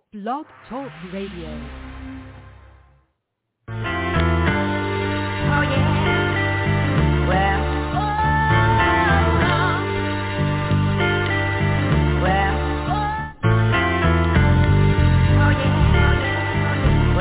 Blog Talk Radio. Oh yeah, well, oh yeah,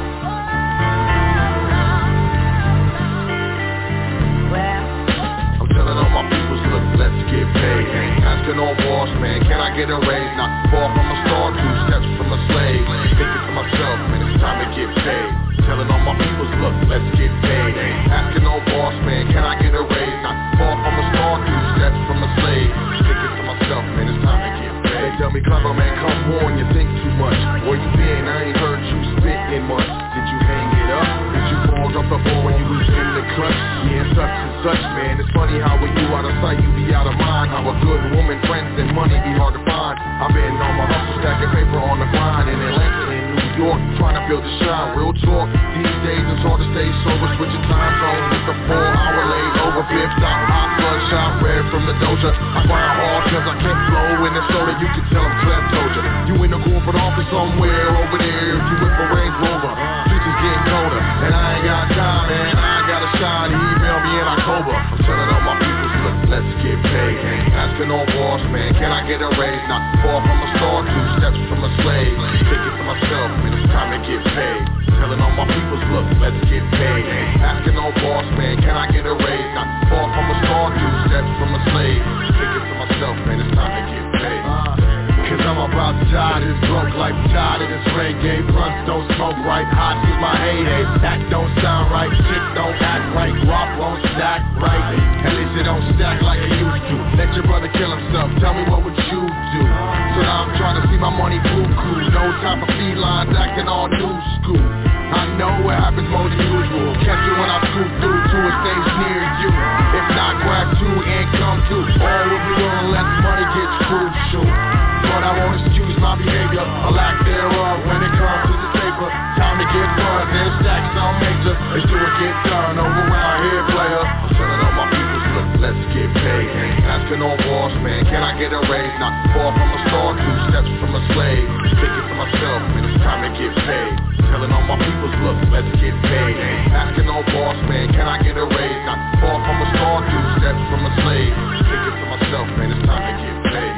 well, I'm telling all my peoples, look, let's get paid. Ain't asking no boss, man, can I get a raise? Not far from a star, 2 steps from a slave. Thinking to myself, man, it's time to get paid. Telling all my peoples, look, let's get paid. Ain't asking no boss, man, can I get a raise? Not far from a star, 2 steps from a slave. Thinking to myself, man, it's time to get paid. They tell me, clever man, come on, you think too much. Where you been? I ain't heard you spitting in months. Did you hang it up? Did you fall off the ball when you was in the clutch? Yeah, such and such, man. It's funny how when you out of sight, you be out of mind. How a good woman, friends, and money be hard to find. I've been on my hustle, stacking paper on the grind in Atlanta and New York, trying to build a shine. Real talk, these days it's hard to stay sober, switching time zones with the 4-hour layover. Flip stop, hot bloodshot, red from the doja. I grind hard cause I can't flow in the soda. You can tell I'm Clem told you. You in the corporate office somewhere over there. If you with a Range Rover, future's getting colder, and I ain't got time, man. I ain't got a shine. He emailed me in October. I'm telling all my people, look, let's get paid. Ain't asking no boss, man, can I get a raise? Not far from a star, 2 steps from a slave. Thinking to myself, man, it's time to get paid. Telling all my people, look, let's get paid. Ain't asking no boss, man, can I get a raise? Not far from a star, 2 steps from a slave. Thinking to myself, man, it's time to get paid. Cause I'm about to die to this broke life, tired of this reggae. Blunts don't smoke right, hot is my heyday. That don't sound right, shit don't act right. Guap won't stack right, at least it don't stack like it used to. Let your brother kill himself, tell me what would you do? So now I'm trying to see my money buku. No time for felines acting all new school. I know what happens more than usual. Catch you when I scoop through to a stage near you. If not, grab 2 and come through. All will be on unless money gets crucial. But I won't excuse my behavior, a lack thereof when it comes to the paper. Time to get buzz and stack some major. Let's do it, get done, over around here, player. I'm telling all my people, look, let's get paid. Ain't asking no boss, man, can I get a raise? Not far from a star, 2 steps from a slave. Thinking to myself, man, it's time to get paid. Telling all my people, look, let's get paid. Ain't asking no boss, man, can I get a raise? Not far from a star, 2 steps from a slave. Thinking to myself, man, it's time to get paid.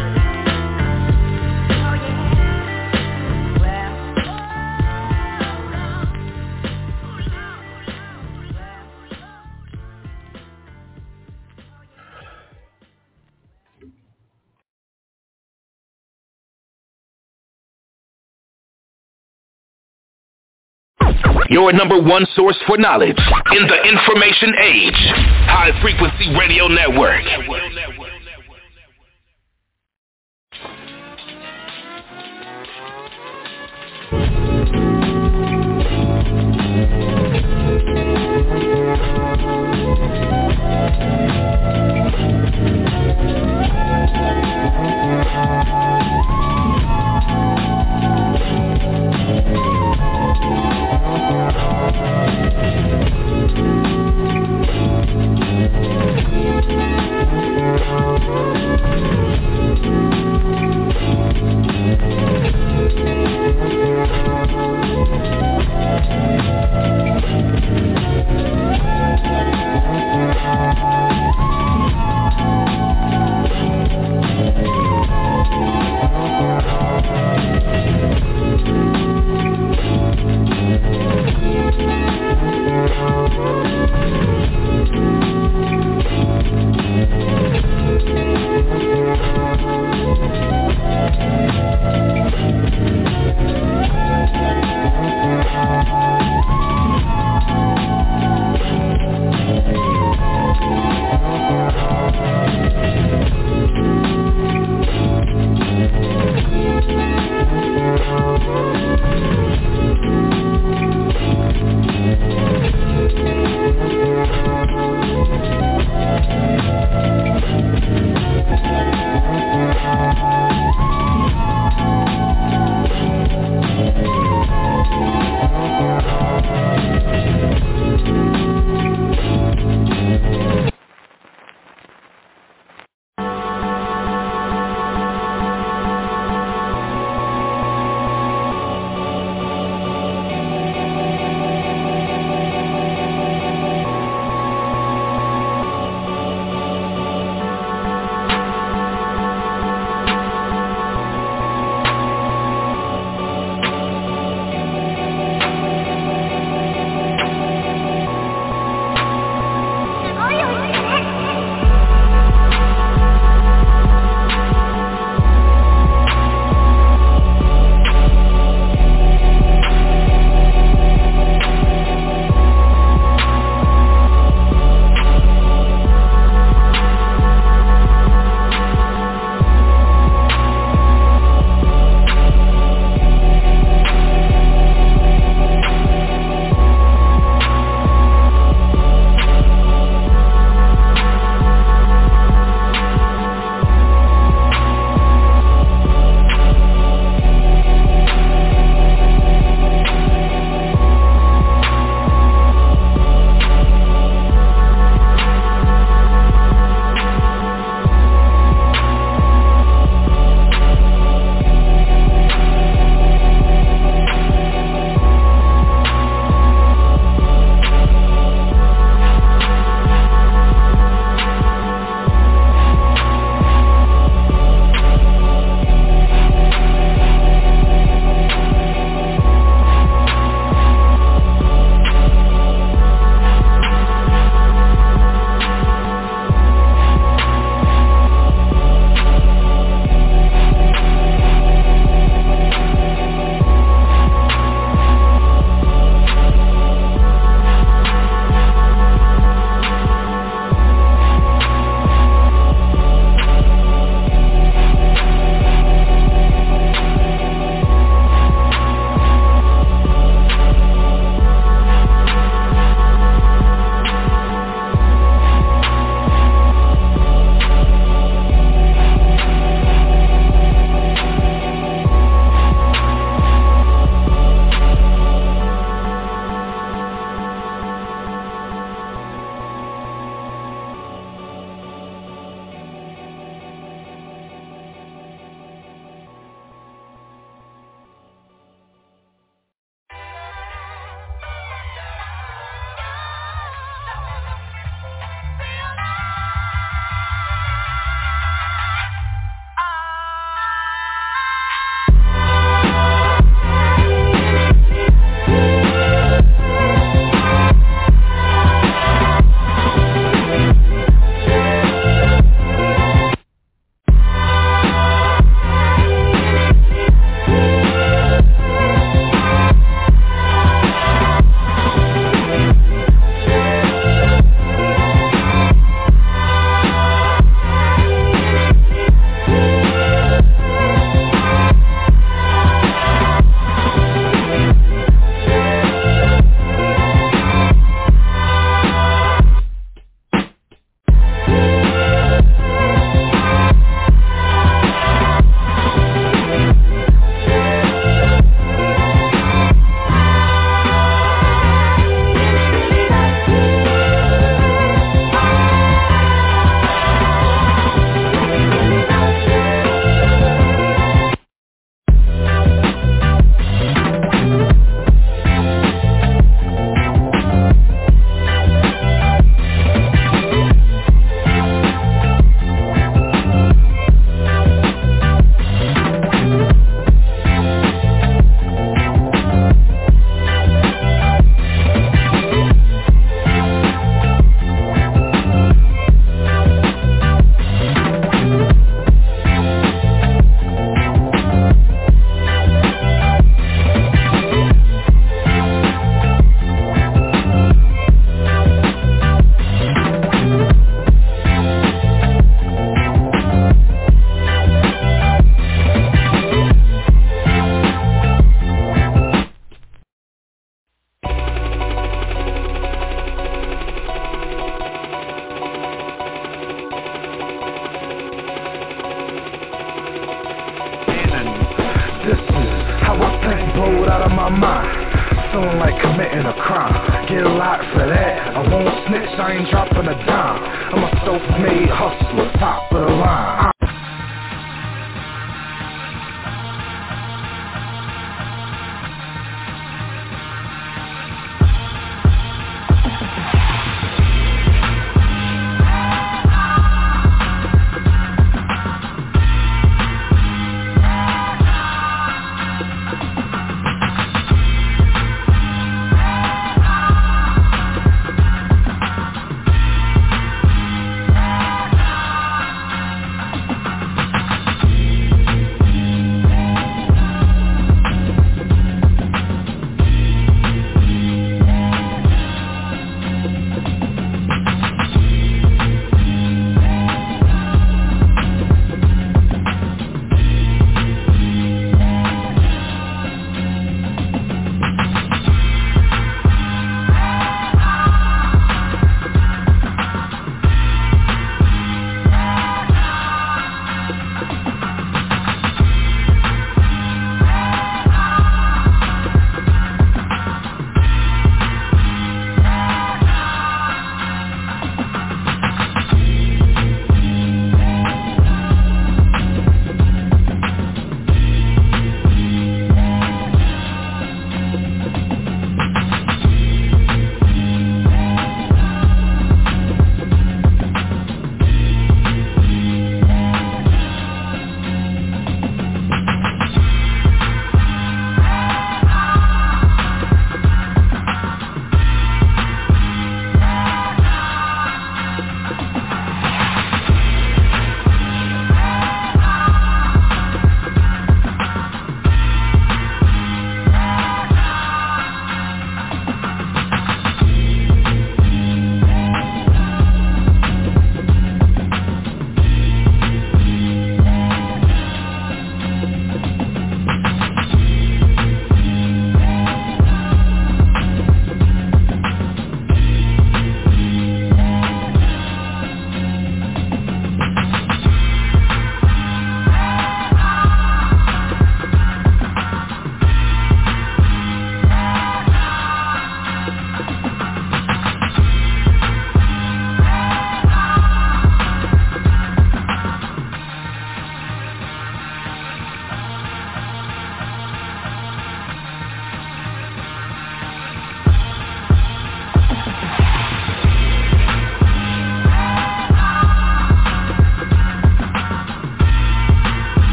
Your number one source for knowledge in the information age. High Frequency Radio Network. of my mind. Feeling like committing a crime. Get a lot for that. I won't snitch, I ain't dropping a dime. I'm a self-made hustler, top of the line.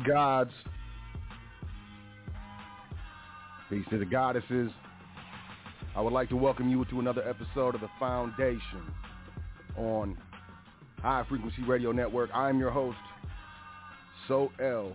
gods. Peace to the goddesses. I would like to welcome you to another episode of The Foundation on High Frequency Radio Network. I am your host, So L.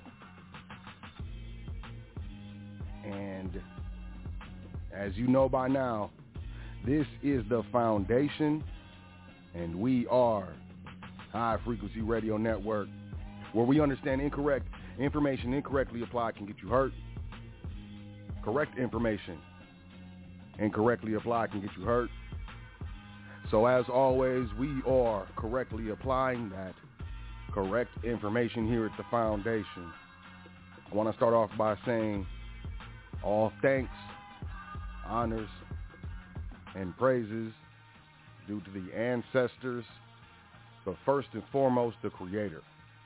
And as you know by now, this is The Foundation, and we are High Frequency Radio Network, where we understand incorrect information incorrectly applied can get you hurt. Correct information incorrectly applied can get you hurt. So as always, we are correctly applying that correct information here at the Foundation. I want to start off by saying all thanks, honors, and praises due to the ancestors, but first and foremost, the Creator.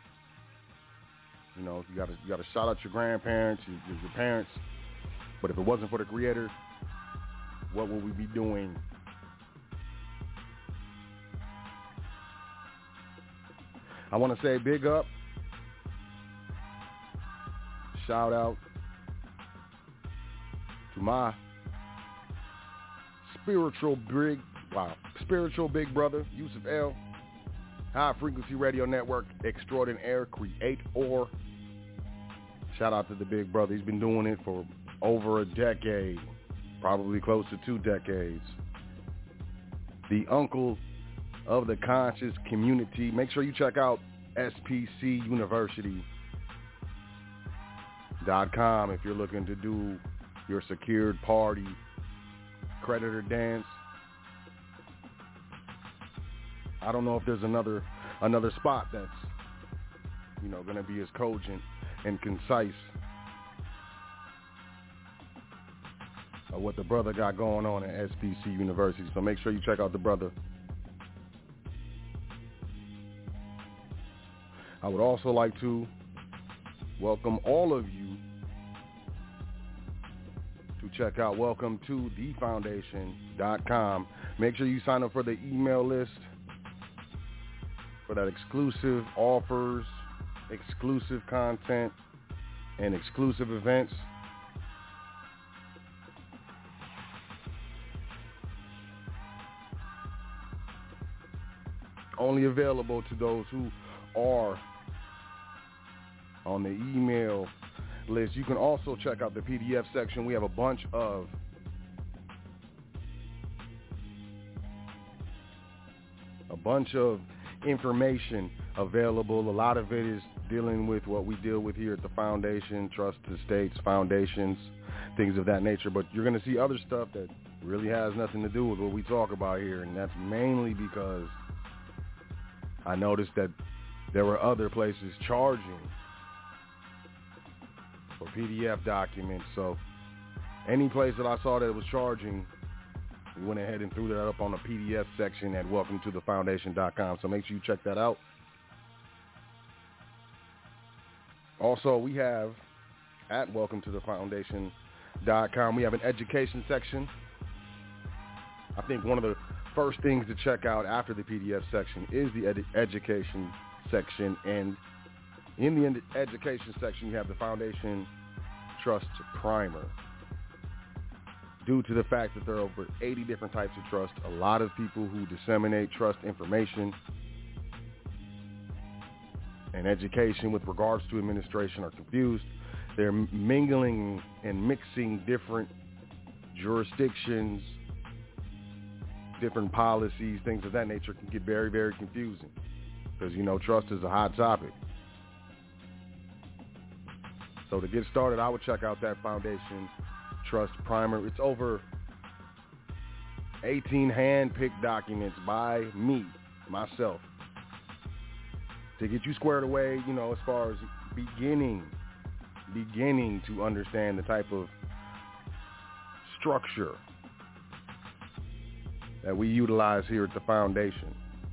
You know, you gotta shout out your grandparents, your parents. But if it wasn't for the Creator, what would we be doing? I want to say big up, shout out to my spiritual big brother, Yusuf L, High Frequency Radio Network extraordinaire creator. Shout out to the big brother. He's been doing it for over a decade, probably close to 2 decades. The uncle of the conscious community. Make sure you check out spcuniversity.com if you're looking to do your secured party creditor dance. I don't know if there's another spot that's, you know, going to be as cogent and concise of what the brother got going on at SPC University. So make sure you check out the brother. I would also like to welcome all of you to check out welcome to thefoundation.com. Make sure you sign up for the email list for that exclusive offers, exclusive content, and exclusive events. Only available to those who are on the email list. You can also check out the PDF section. We have a bunch of information available. A lot of it is dealing with what we deal with here at the Foundation, trust estates, foundations, things of that nature. But you're going to see other stuff that really has nothing to do with what we talk about here, and that's mainly because I noticed that there were other places charging for PDF documents. So any place that I saw that was charging, we went ahead and threw that up on the PDF section at welcometothefoundation.com. So make sure you check that out. Also, we have at welcometothefoundation.com, we have an education section. I think one of the first things to check out after the PDF section is the education section, and in the education section you have the Foundation Trust Primer. Due to the fact that there are over 80 different types of trust, a lot of people who disseminate trust information and education with regards to administration are confused. They're mingling and mixing different jurisdictions, different policies, things of that nature. Can get very, very confusing because, you know, trust is a hot topic. So to get started, I would check out that Foundation Trust Primer. It's over 18 hand-picked documents by me, myself, to get you squared away, you know, as far as beginning to understand the type of structure that we utilize here at the Foundation.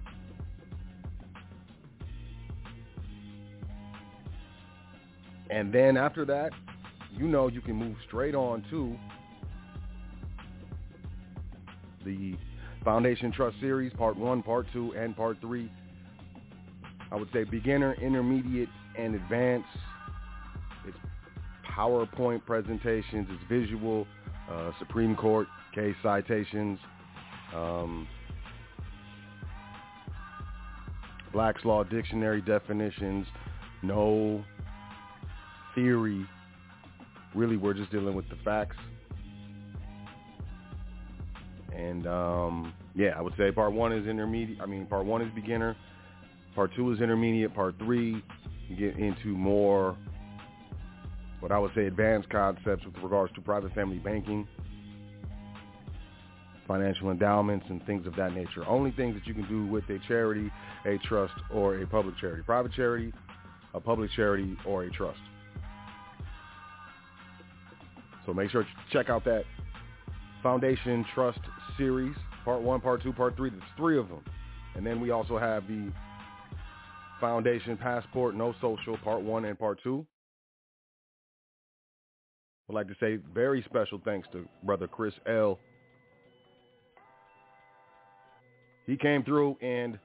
And then after that, you know, you can move straight on to the Foundation Trust Series, Part 1, Part 2, and Part 3. I would say beginner, intermediate, and advanced PowerPoint presentations. It's visual, Supreme Court case citations, Black's Law Dictionary definitions, no theory. Really, we're just dealing with the facts. And, I would say part 1 is intermediate. Part 1 is beginner. Part 2 is intermediate. Part 3, you get into more, what I would say, advanced concepts with regards to private family banking, financial endowments, and things of that nature. Only things that you can do with a charity, a trust, or a public charity. Private charity, a public charity, or a trust. So make sure to check out that Foundation Trust series, part 1, part 2, part 3. There's 3 of them. And then we also have the Foundation Passport No Social, part 1 and part 2. I'd like to say very special thanks to Brother Chris L. He came through and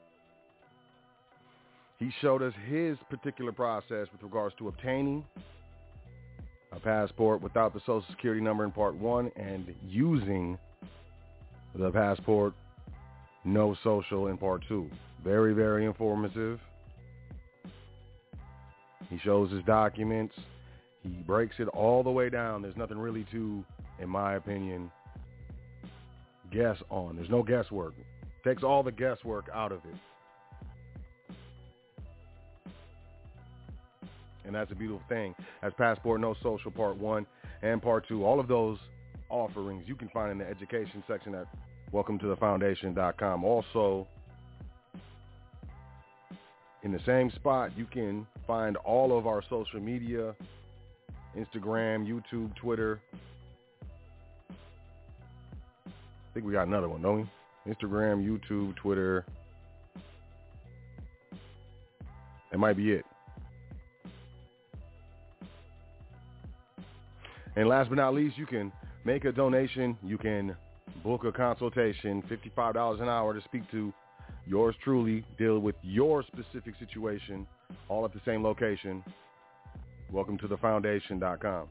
he showed us his particular process with regards to obtaining a passport without the Social Security number in part 1 and using the passport no social in part 2. Very, very informative. He shows his documents. He breaks it all the way down. There's nothing really to, in my opinion, guess on. There's no guesswork. Takes all the guesswork out of it. And that's a beautiful thing. As Passport No Social Part 1 and Part 2, all of those offerings you can find in the education section at welcometothefoundation.com. Also, in the same spot, you can find all of our social media, Instagram, YouTube, Twitter. I think we got another one, don't we? Instagram, YouTube, Twitter. That might be it. And last but not least, you can make a donation. You can book a consultation, $55 an hour to speak to yours truly, deal with your specific situation, all at the same location. Welcome to thefoundation.com.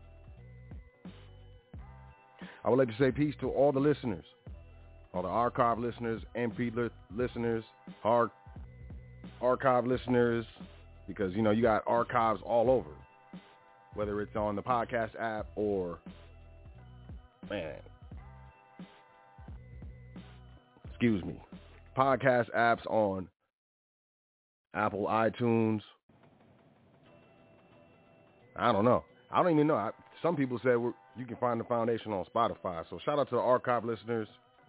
I would like to say peace to all the listeners, all the archive listeners, MP listeners, archive listeners, because, you know, you got archives all over, whether it's on the podcast app or, podcast apps on Apple, iTunes. I don't know. I don't even know. Some people say you can find the foundation on Spotify. So shout out to the archive listeners,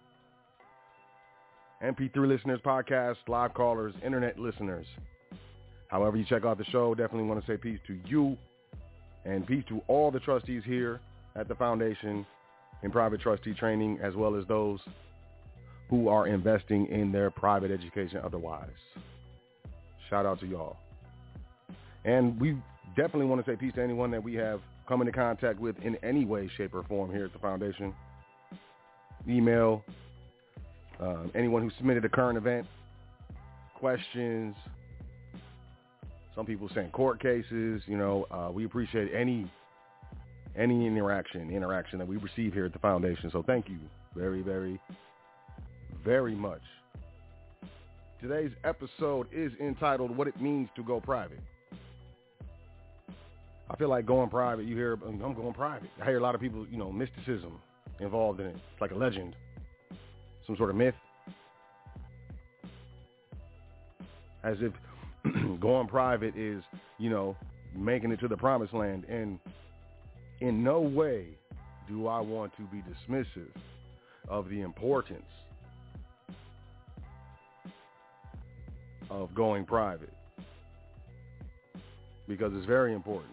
MP3 listeners, podcasts, live callers, internet listeners. However you check out the show, definitely want to say peace to you and peace to all the trustees here at the foundation in private trustee training, as well as those who are investing in their private education otherwise. Shout out to y'all. And we definitely want to say peace to anyone that we have come into contact with in any way, shape, or form here at the foundation. Email, anyone who submitted a current event, questions, some people saying court cases, we appreciate any interaction that we receive here at the foundation. So thank you very, very, very much. Today's episode is entitled What It Means to Go Private. I feel like going private, you hear, I'm going private. I hear a lot of people, mysticism involved in it. It's like a legend, some sort of myth. As if going private is, making it to the promised land. And in no way do I want to be dismissive of the importance of going private, because it's very important.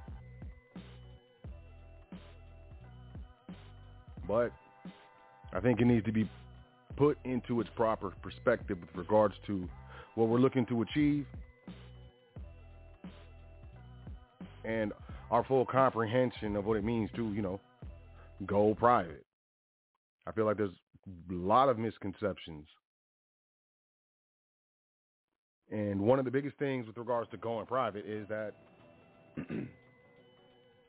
But I think it needs to be put into its proper perspective with regards to what we're looking to achieve and our full comprehension of what it means to, go private. I feel like there's a lot of misconceptions. And one of the biggest things with regards to going private is that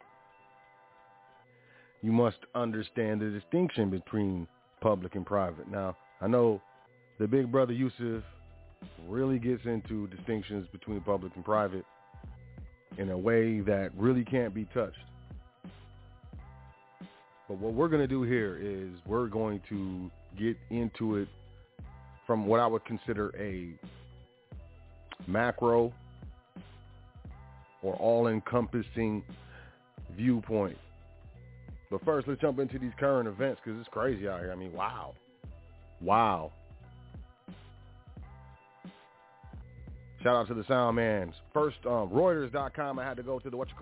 you must understand the distinction between public and private. Now, I know the big brother Yusuf really gets into distinctions between public and private in a way that really can't be touched. But what we're going to do here is we're going to get into it from what I would consider a macro or all-encompassing viewpoint. But first, let's jump into these current events because it's crazy out here. I mean, wow. Shout out to the sound man. First, Reuters.com, I had to go to the, what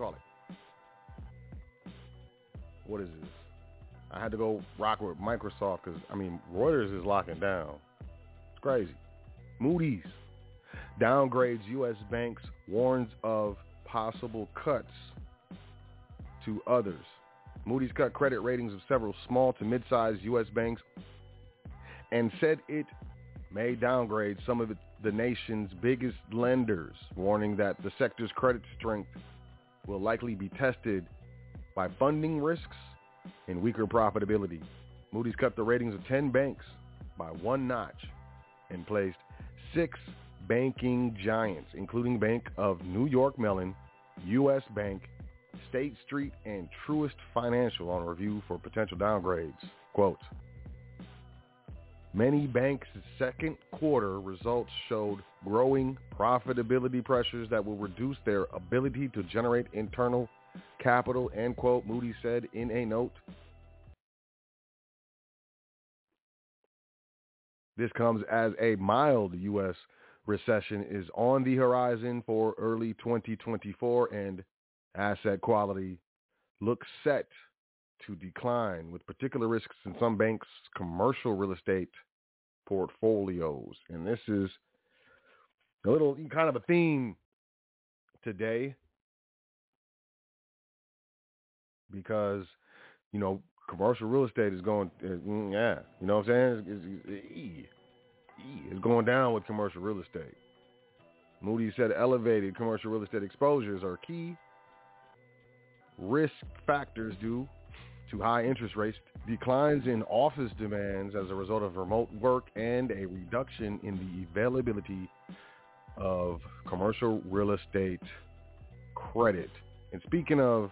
is this? I had to go rock with Microsoft because, I mean, Reuters is locking down. It's crazy. Moody's downgrades U.S. banks, warns of possible cuts to others. Moody's cut credit ratings of several small to mid-sized U.S. banks and said it may downgrade some of the nation's biggest lenders, warning that the sector's credit strength will likely be tested by funding risks and weaker profitability. Moody's cut the ratings of 10 banks by one notch and placed 6 banking giants, including Bank of New York Mellon, U.S. Bank, State Street, and Truist Financial on review for potential downgrades. Quote, many banks' second quarter results showed growing profitability pressures that will reduce their ability to generate internal capital, end quote, Moody's said in a note. This comes as a mild U.S. recession is on the horizon for early 2024, and asset quality looks set to decline, with particular risks in some banks' commercial real estate portfolios. And this is a little kind of a theme today because, you know, commercial real estate is going, you know what I'm saying? It's going down with commercial real estate. Moody's said elevated commercial real estate exposures are key risk factors due to high interest rates, declines in office demands as a result of remote work, and a reduction in the availability of commercial real estate credit. And speaking of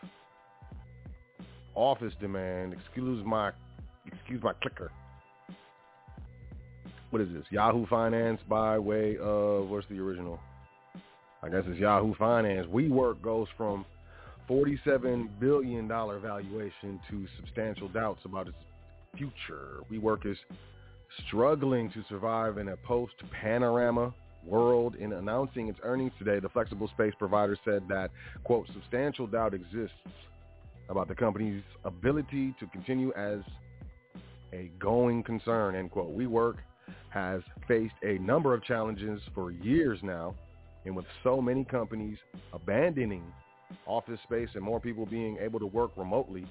office demand, excuse my clicker. What is this? Yahoo Finance by way of, what's the original? I guess it's Yahoo Finance. WeWork goes from $47 billion valuation to substantial doubts about its future. WeWork is struggling to survive in a post-panorama world. In announcing its earnings today, the flexible space provider said that, quote, substantial doubt exists about the company's ability to continue as a going concern, end quote. WeWork has faced a number of challenges for years now, and with so many companies abandoning office space and more people being able to work remotely,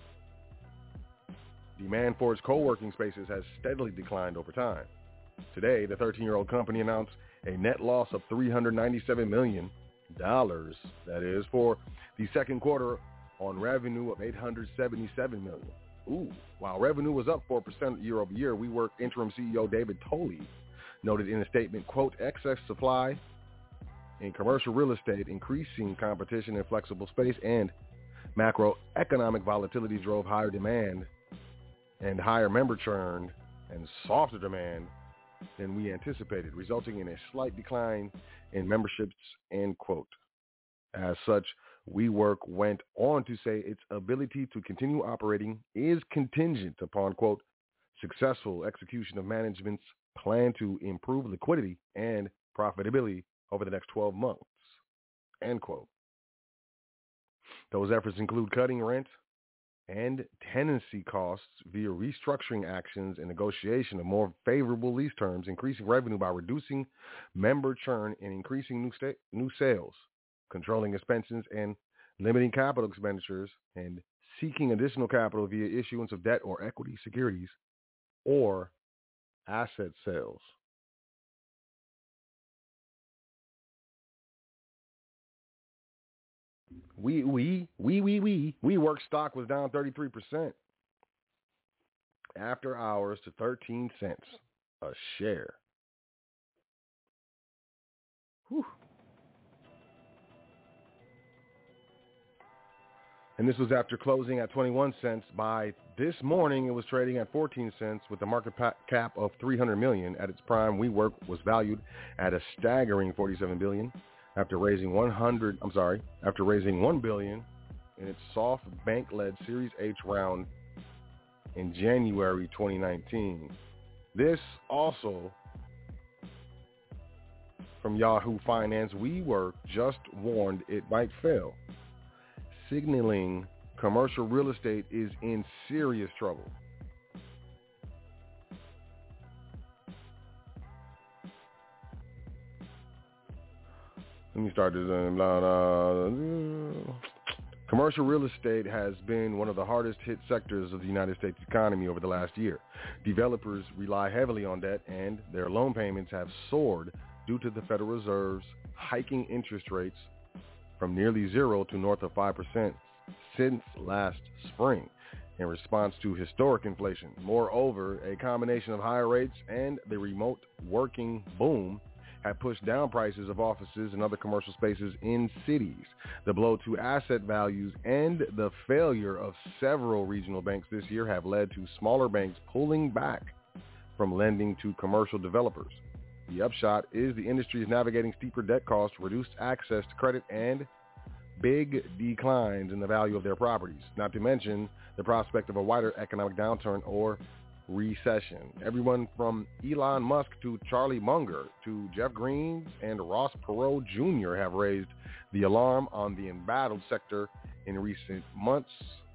demand for its co-working spaces has steadily declined over time. Today, the 13-year-old company announced a net loss of $397 million, that is, for the second quarter on revenue of $877 million. While revenue was up 4% year over year, WeWork interim CEO David Tolley noted in a statement, quote, excess supply in commercial real estate, increasing competition in flexible space, and macroeconomic volatility drove higher demand and higher member churn and softer demand than we anticipated, resulting in a slight decline in memberships, end quote. As such, WeWork went on to say its ability to continue operating is contingent upon, quote, successful execution of management's plan to improve liquidity and profitability over the next 12 months, end quote. Those efforts include cutting rent and tenancy costs via restructuring actions and negotiation of more favorable lease terms, increasing revenue by reducing member churn and increasing new sales, controlling expenses and limiting capital expenditures, and seeking additional capital via issuance of debt or equity securities or asset sales. WeWork stock was down 33% after hours to 13 cents a share. Whew. And this was after closing at 21 cents. By this morning, it was trading at 14 cents with a market cap of $300 million. At its prime, WeWork was valued at a staggering $47 billion after raising $1 billion in its SoftBank-led Series H round in January 2019. This also from Yahoo Finance. WeWork just warned it might fail, signaling commercial real estate is in serious trouble. Let me start this. Commercial real estate has been one of the hardest hit sectors of the United States economy over the last year. Developers rely heavily on debt, and their loan payments have soared due to the Federal Reserve's hiking interest rates from nearly 0 to north of 5% since last spring in response to historic inflation. Moreover, a combination of higher rates and the remote working boom have pushed down prices of offices and other commercial spaces in cities. The blow to asset values and the failure of several regional banks this year have led to smaller banks pulling back from lending to commercial developers. The upshot is the industry is navigating steeper debt costs, reduced access to credit, and big declines in the value of their properties, not to mention the prospect of a wider economic downturn or recession. Everyone from Elon Musk to Charlie Munger to Jeff Green and Ross Perot Jr. have raised the alarm on the embattled sector in recent months.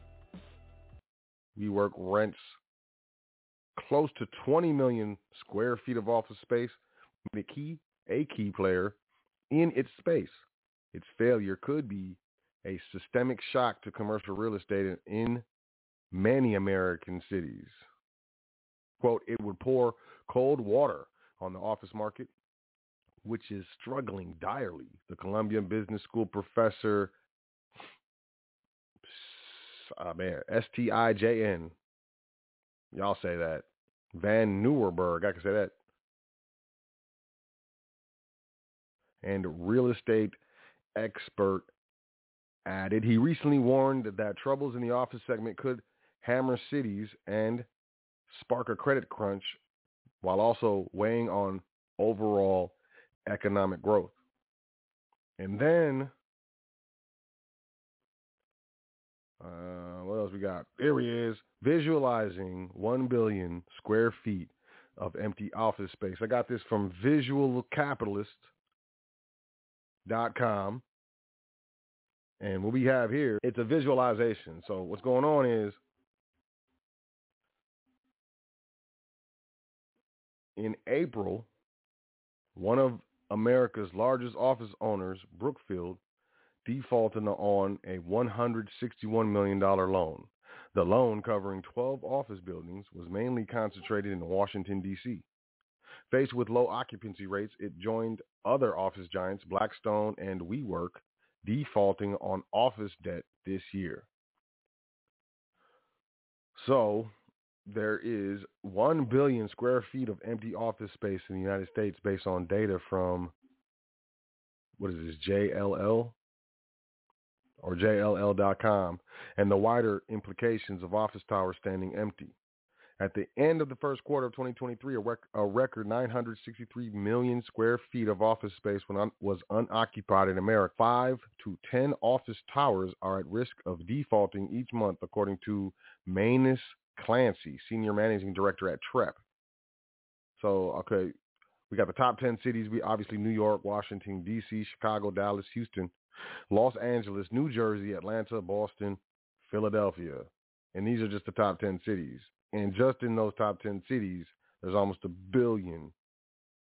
WeWork rents close to 20 million square feet of office space, a key player in its space. Its failure could be a systemic shock to commercial real estate in many American cities. Quote, it would pour cold water on the office market, which is struggling direly. The Columbia Business School professor, S-T-I-J-N, y'all say that, Van Nieuwerburg, I can say that, and real estate expert added. He recently warned that troubles in the office segment could hammer cities and spark a credit crunch while also weighing on overall economic growth. And then, what else we got? Here he is, visualizing 1 billion square feet of empty office space. I got this from visualcapitalist.com. And what we have here, it's a visualization. So what's going on is, in April, one of America's largest office owners, Brookfield, defaulted on a $161 million loan. The loan, covering 12 office buildings, was mainly concentrated in Washington, D.C. Faced with low occupancy rates, it joined other office giants, Blackstone and WeWork, defaulting on office debt this year. So there is 1 billion square feet of empty office space in the United States based on data from, what is this, JLL or JLL.com, and the wider implications of office towers standing empty. At the end of the first quarter of 2023, a record 963 million square feet of office space was unoccupied in America. 5 to 10 office towers are at risk of defaulting each month, according to Manus Clancy, Senior Managing Director at TREP. So, okay, we got the top 10 cities. We obviously New York, Washington, D.C., Chicago, Dallas, Houston, Los Angeles, New Jersey, Atlanta, Boston, Philadelphia. And these are just the top 10 cities. And just in those top 10 cities, there's almost 1 billion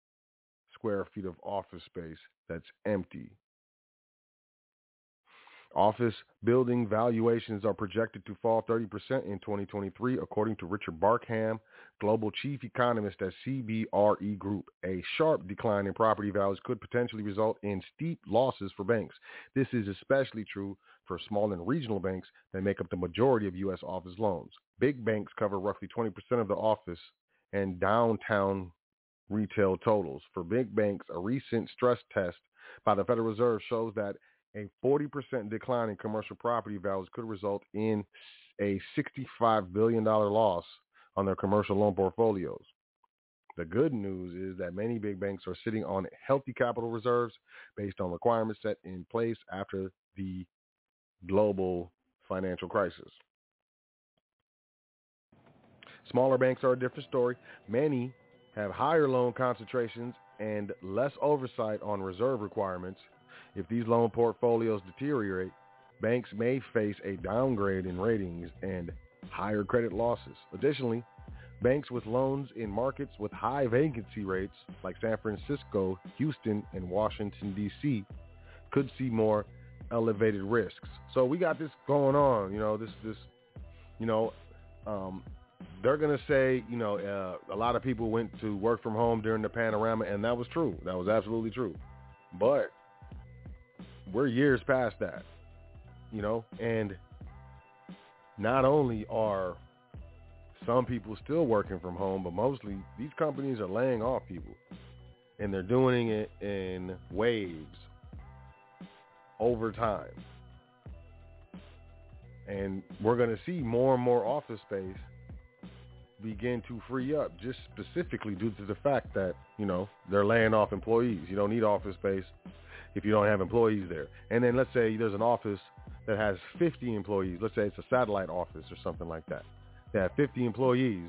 square feet of office space that's empty. Office building valuations are projected to fall 30% in 2023, according to Richard Barkham, global chief economist at CBRE Group. A sharp decline in property values could potentially result in steep losses for banks. This is especially true for small and regional banks that make up the majority of U.S. office loans. Big banks cover roughly 20% of the office and downtown retail totals. For big banks, a recent stress test by the Federal Reserve shows that a 40% decline in commercial property values could result in a $65 billion loss on their commercial loan portfolios. The good news is that many big banks are sitting on healthy capital reserves based on requirements set in place after the global financial crisis. Smaller banks are a different story. Many have higher loan concentrations and less oversight on reserve requirements. If these loan portfolios deteriorate, banks may face a downgrade in ratings and higher credit losses. Additionally, banks with loans in markets with high vacancy rates like San Francisco, Houston, and Washington, D.C. could see more elevated risks. So we got this going on, they're going to say, a lot of people went to work from home during the panorama, and that was true. That was absolutely true. But we're years past that, and not only are some people still working from home, but mostly these companies are laying off people, and they're doing it in waves over time. And we're going to see more and more office space begin to free up, just specifically due to the fact that, they're laying off employees. You don't need office space if you don't have employees there. And then let's say there's an office that has 50 employees. Let's say it's a satellite office or something like that. They have 50 employees.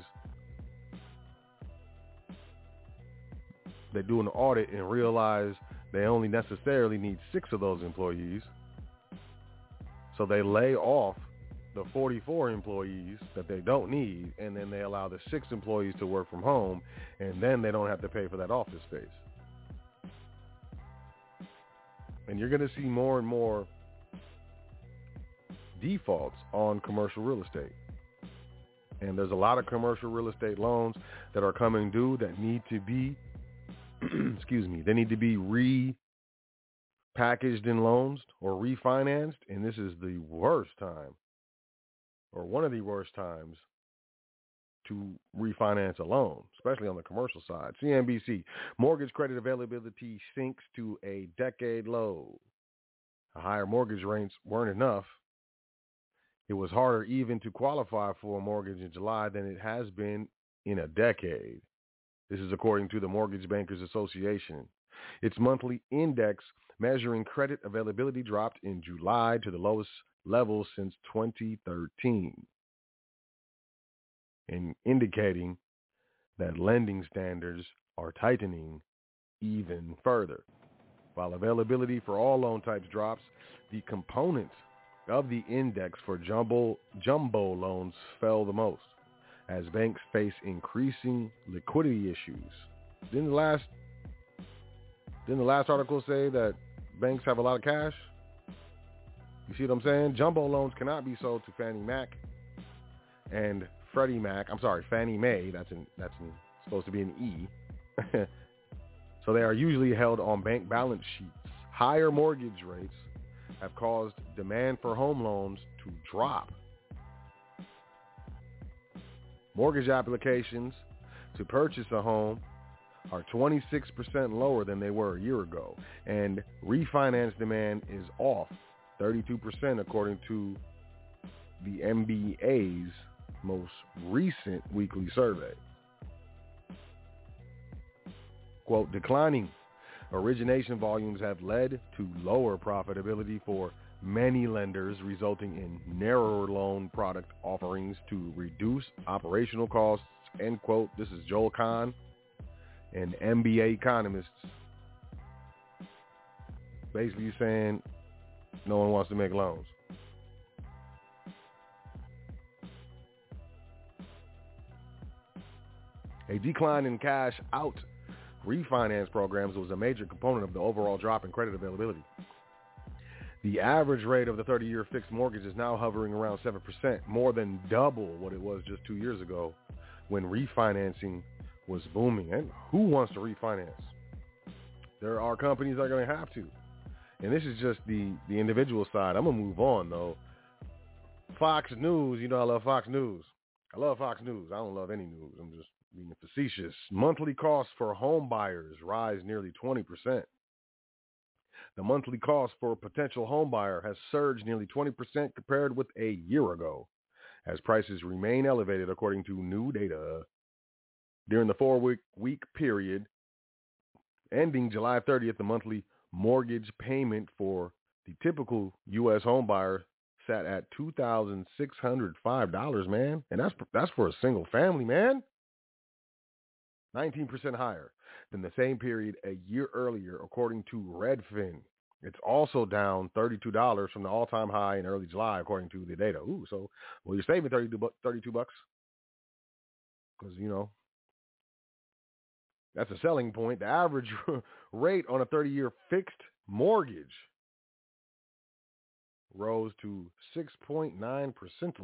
They do an audit and realize they only necessarily need 6 of those employees. So they lay off the 44 employees that they don't need, and then they allow the 6 employees to work from home, and then they don't have to pay for that office space. And you're going to see more and more defaults on commercial real estate. And there's a lot of commercial real estate loans that are coming due that need to be, they need to be repackaged in loans or refinanced. And this is the worst time, or one of the worst times, to refinance a loan, especially on the commercial side. CNBC, mortgage credit availability sinks to a decade low. Higher mortgage rates weren't enough. It was harder even to qualify for a mortgage in July than it has been in a decade. This is according to the Mortgage Bankers Association. Its monthly index measuring credit availability dropped in July to the lowest level since 2013, and indicating that lending standards are tightening even further. While availability for all loan types drops, the components of the index for jumbo loans fell the most as banks face increasing liquidity issues. Didn't the last article say that banks have a lot of cash? You see what I'm saying? Jumbo loans cannot be sold to Fannie Mae and Freddie Mac. I'm sorry, Fannie Mae. That's supposed to be an E. So they are usually held on bank balance sheets. Higher mortgage rates have caused demand for home loans to drop. Mortgage applications to purchase a home are 26% lower than they were a year ago, and refinance demand is off 32% according to the MBA's most recent weekly survey. Quote, declining origination volumes have led to lower profitability for many lenders, resulting in narrower loan product offerings to reduce operational costs, end quote. This is Joel Kahn, an MBA economist, basically saying no one wants to make loans. A decline in cash out refinance programs was a major component of the overall drop in credit availability. The average rate of the 30-year fixed mortgage is now hovering around 7%, more than double what it was just 2 years ago when refinancing was booming. And who wants to refinance? There are companies that are going to have to. And this is just the individual side. I'm going to move on, though. Fox News, you know I love Fox News. I love Fox News. I don't love any news. I'm just being facetious. Monthly costs for home buyers rise nearly 20%. The monthly cost for a potential home buyer has surged nearly 20% compared with a year ago, as prices remain elevated according to new data. During the 4-week period ending July 30th, the monthly mortgage payment for the typical U.S. home buyer sat at $2,605, man. And that's for a single family, man. 19% higher than the same period a year earlier, according to Redfin. It's also down $32 from the all-time high in early July, according to the data. Ooh, so, well, you're saving $32. Because, you know, that's a selling point. The average rate on a 30-year fixed mortgage rose to 6.9%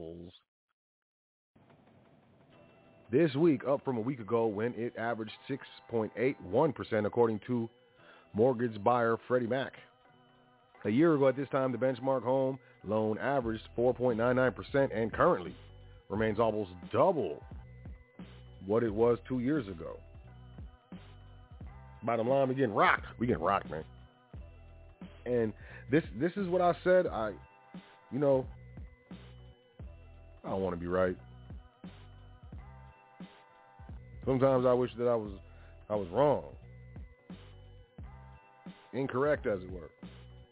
this week, up from a week ago when it averaged 6.81%, according to mortgage buyer Freddie Mac. A year ago at this time, the benchmark home loan averaged 4.99% and currently remains almost double what it was 2 years ago. Bottom line, we getting rocked. We getting rocked, man. And this is what I said. I don't want to be right. Sometimes I wish that I was wrong. Incorrect, as it were.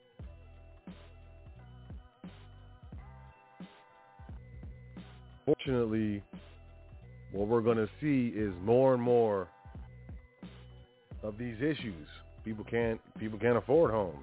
Fortunately, what we're going to see is more and more of these issues. People can't afford homes.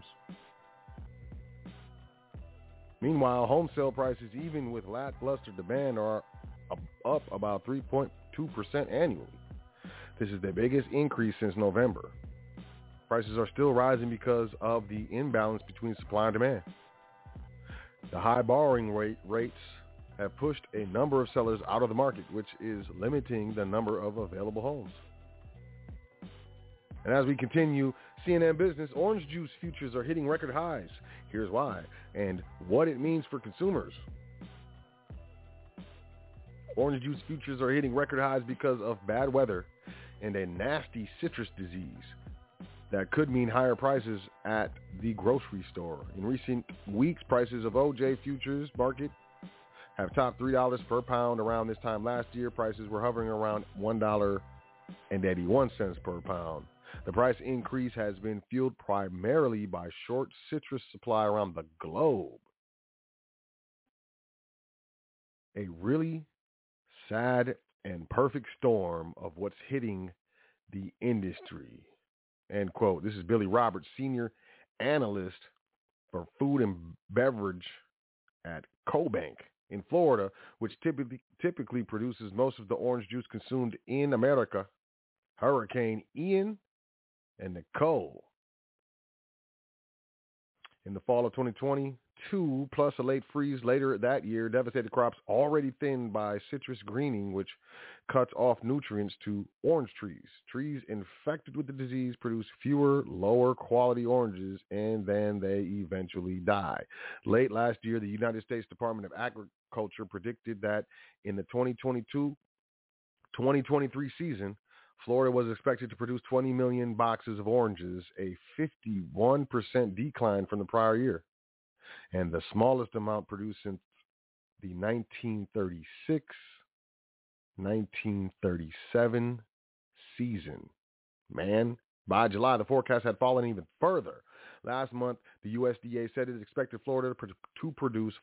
Meanwhile, home sale prices, even with lackluster demand, are up about 3.2% annually. This is the biggest increase since November. Prices are still rising because of the imbalance between supply and demand. The high borrowing rates have pushed a number of sellers out of the market, which is limiting the number of available homes. And as we continue, CNN Business, orange juice futures are hitting record highs. Here's why and what it means for consumers. Orange juice futures are hitting record highs because of bad weather and a nasty citrus disease that could mean higher prices at the grocery store. In recent weeks, prices of OJ futures market have topped $3 per pound. Around this time last year, prices were hovering around $1.81 per pound. The price increase has been fueled primarily by short citrus supply around the globe. A really sad and perfect storm of what's hitting the industry. End quote. This is Billy Roberts, senior analyst for food and beverage at CoBank in Florida, which typically produces most of the orange juice consumed in America. Hurricane Ian and Nicole in the fall of 2022, plus a late freeze later that year, devastated crops already thinned by citrus greening, which cuts off nutrients to orange trees. Trees infected with the disease produce fewer, lower quality oranges, and then they eventually die. Late last year, the United States Department of Agriculture predicted that in the 2022-2023 season, Florida was expected to produce 20 million boxes of oranges, a 51% decline from the prior year, and the smallest amount produced since the 1936-1937 season. Man, by July, the forecast had fallen even further. Last month, the USDA said it expected Florida to produce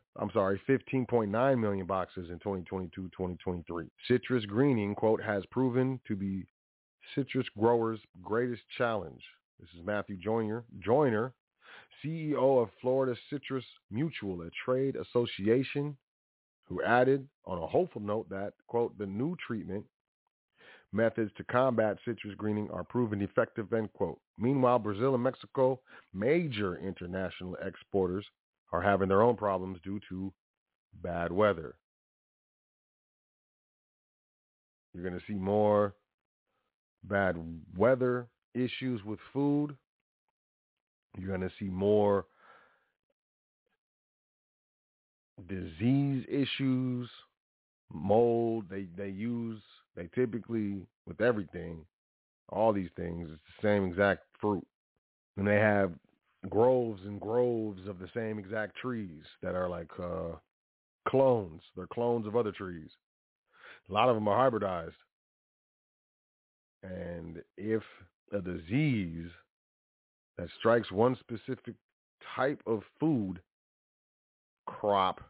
15.9 million boxes in 2022-2023. Citrus greening, quote, has proven to be citrus growers' greatest challenge. This is Matthew Joyner, CEO of Florida Citrus Mutual, a trade association, who added on a hopeful note that, quote, the new treatment methods to combat citrus greening are proven effective, end quote. Meanwhile, Brazil and Mexico, major international exporters, are having their own problems due to bad weather. You're going to see more bad weather issues with food. You're going to see more disease issues, mold. They typically, with everything, all these things, it's the same exact fruit. And they have groves and groves of the same exact trees that are like clones. They're clones of other trees. A lot of them are hybridized. And if a disease that strikes one specific type of food crop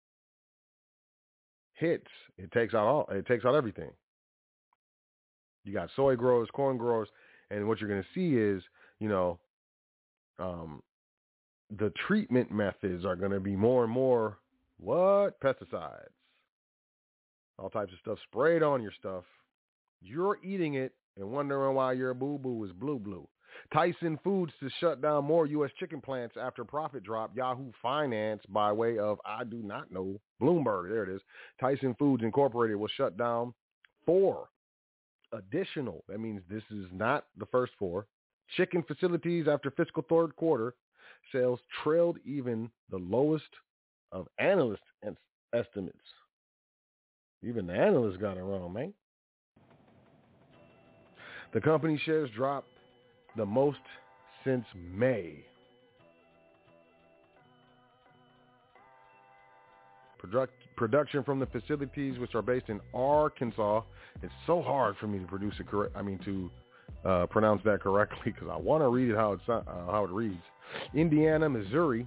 hits, it takes out everything. You got soy growers, corn growers, and what you're going to see is, the treatment methods are going to be more and more pesticides, all types of stuff sprayed on your stuff. You're eating it and wondering why your boo-boo is blue. Tyson Foods to shut down more U.S. chicken plants after profit drop. Yahoo Finance, by way of, I do not know, Bloomberg, there it is. Tyson Foods Incorporated will shut down 4 additional, that means this is not the first 4, chicken facilities after fiscal third quarter sales trailed even the lowest of analyst estimates. Even the analysts got it wrong, man. The company shares dropped the most since May. Production from the facilities, which are based in Arkansas, it's so hard for me to pronounce that correctly because I want to read it how it reads. Indiana, Missouri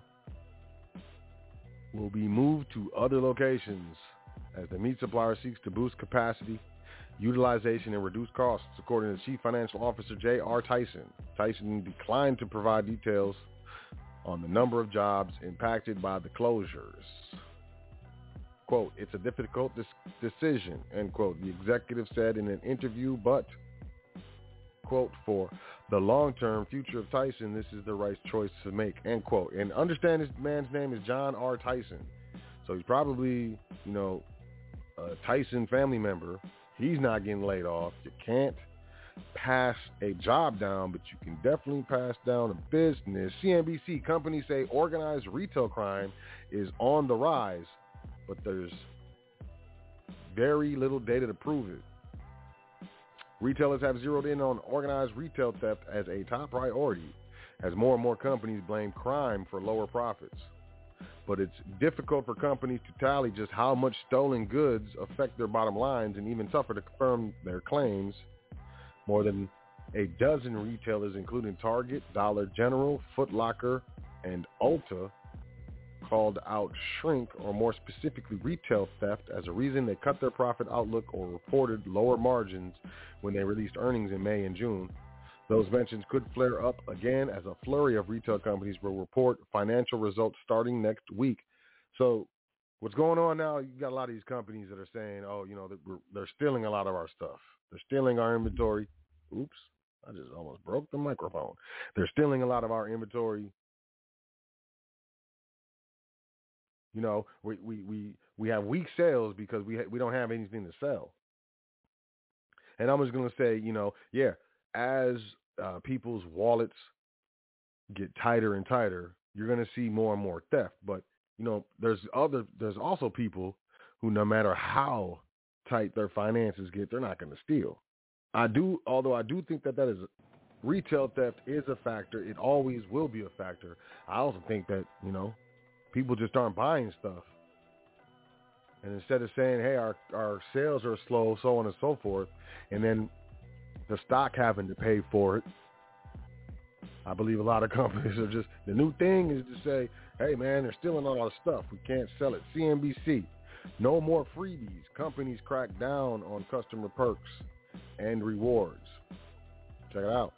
will be moved to other locations as the meat supplier seeks to boost capacity, utilization, and reduce costs, according to Chief Financial Officer J.R. Tyson. Tyson declined to provide details on the number of jobs impacted by the closures. Quote, it's a difficult decision, end quote, the executive said in an interview, but, quote, for the long-term future of Tyson, this is the right choice to make, end quote. And understand this man's name is John R. Tyson. So he's probably, a Tyson family member. He's not getting laid off. You can't pass a job down, but you can definitely pass down a business. CNBC, companies say organized retail crime is on the rise, but there's very little data to prove it. Retailers have zeroed in on organized retail theft as a top priority as more and more companies blame crime for lower profits. But it's difficult for companies to tally just how much stolen goods affect their bottom lines, and even tougher to confirm their claims. More than a dozen retailers, including Target, Dollar General, Foot Locker, and Ulta, called out shrink, or more specifically retail theft, as a reason they cut their profit outlook or reported lower margins when they released earnings in May and June. Those mentions could flare up again as a flurry of retail companies will report financial results starting next week. So what's going on now, you got a lot of these companies that are saying, they're stealing a lot of our stuff. They're stealing our inventory. Oops, I just almost broke the microphone. They're stealing a lot of our inventory. We have weak sales because we don't have anything to sell. And I'm just going to say, as people's wallets get tighter and tighter, you're going to see more and more theft. But, there's also people who, no matter how tight their finances get, they're not going to steal. Although I do think that is retail theft is a factor. It always will be a factor. I also think that, people just aren't buying stuff. And instead of saying, hey, our sales are slow, so on and so forth, and then the stock having to pay for it, I believe a lot of companies are just, the new thing is to say, hey, man, they're stealing all our stuff. We can't sell it. CNBC, no more freebies. Companies crack down on customer perks and rewards. Check it out.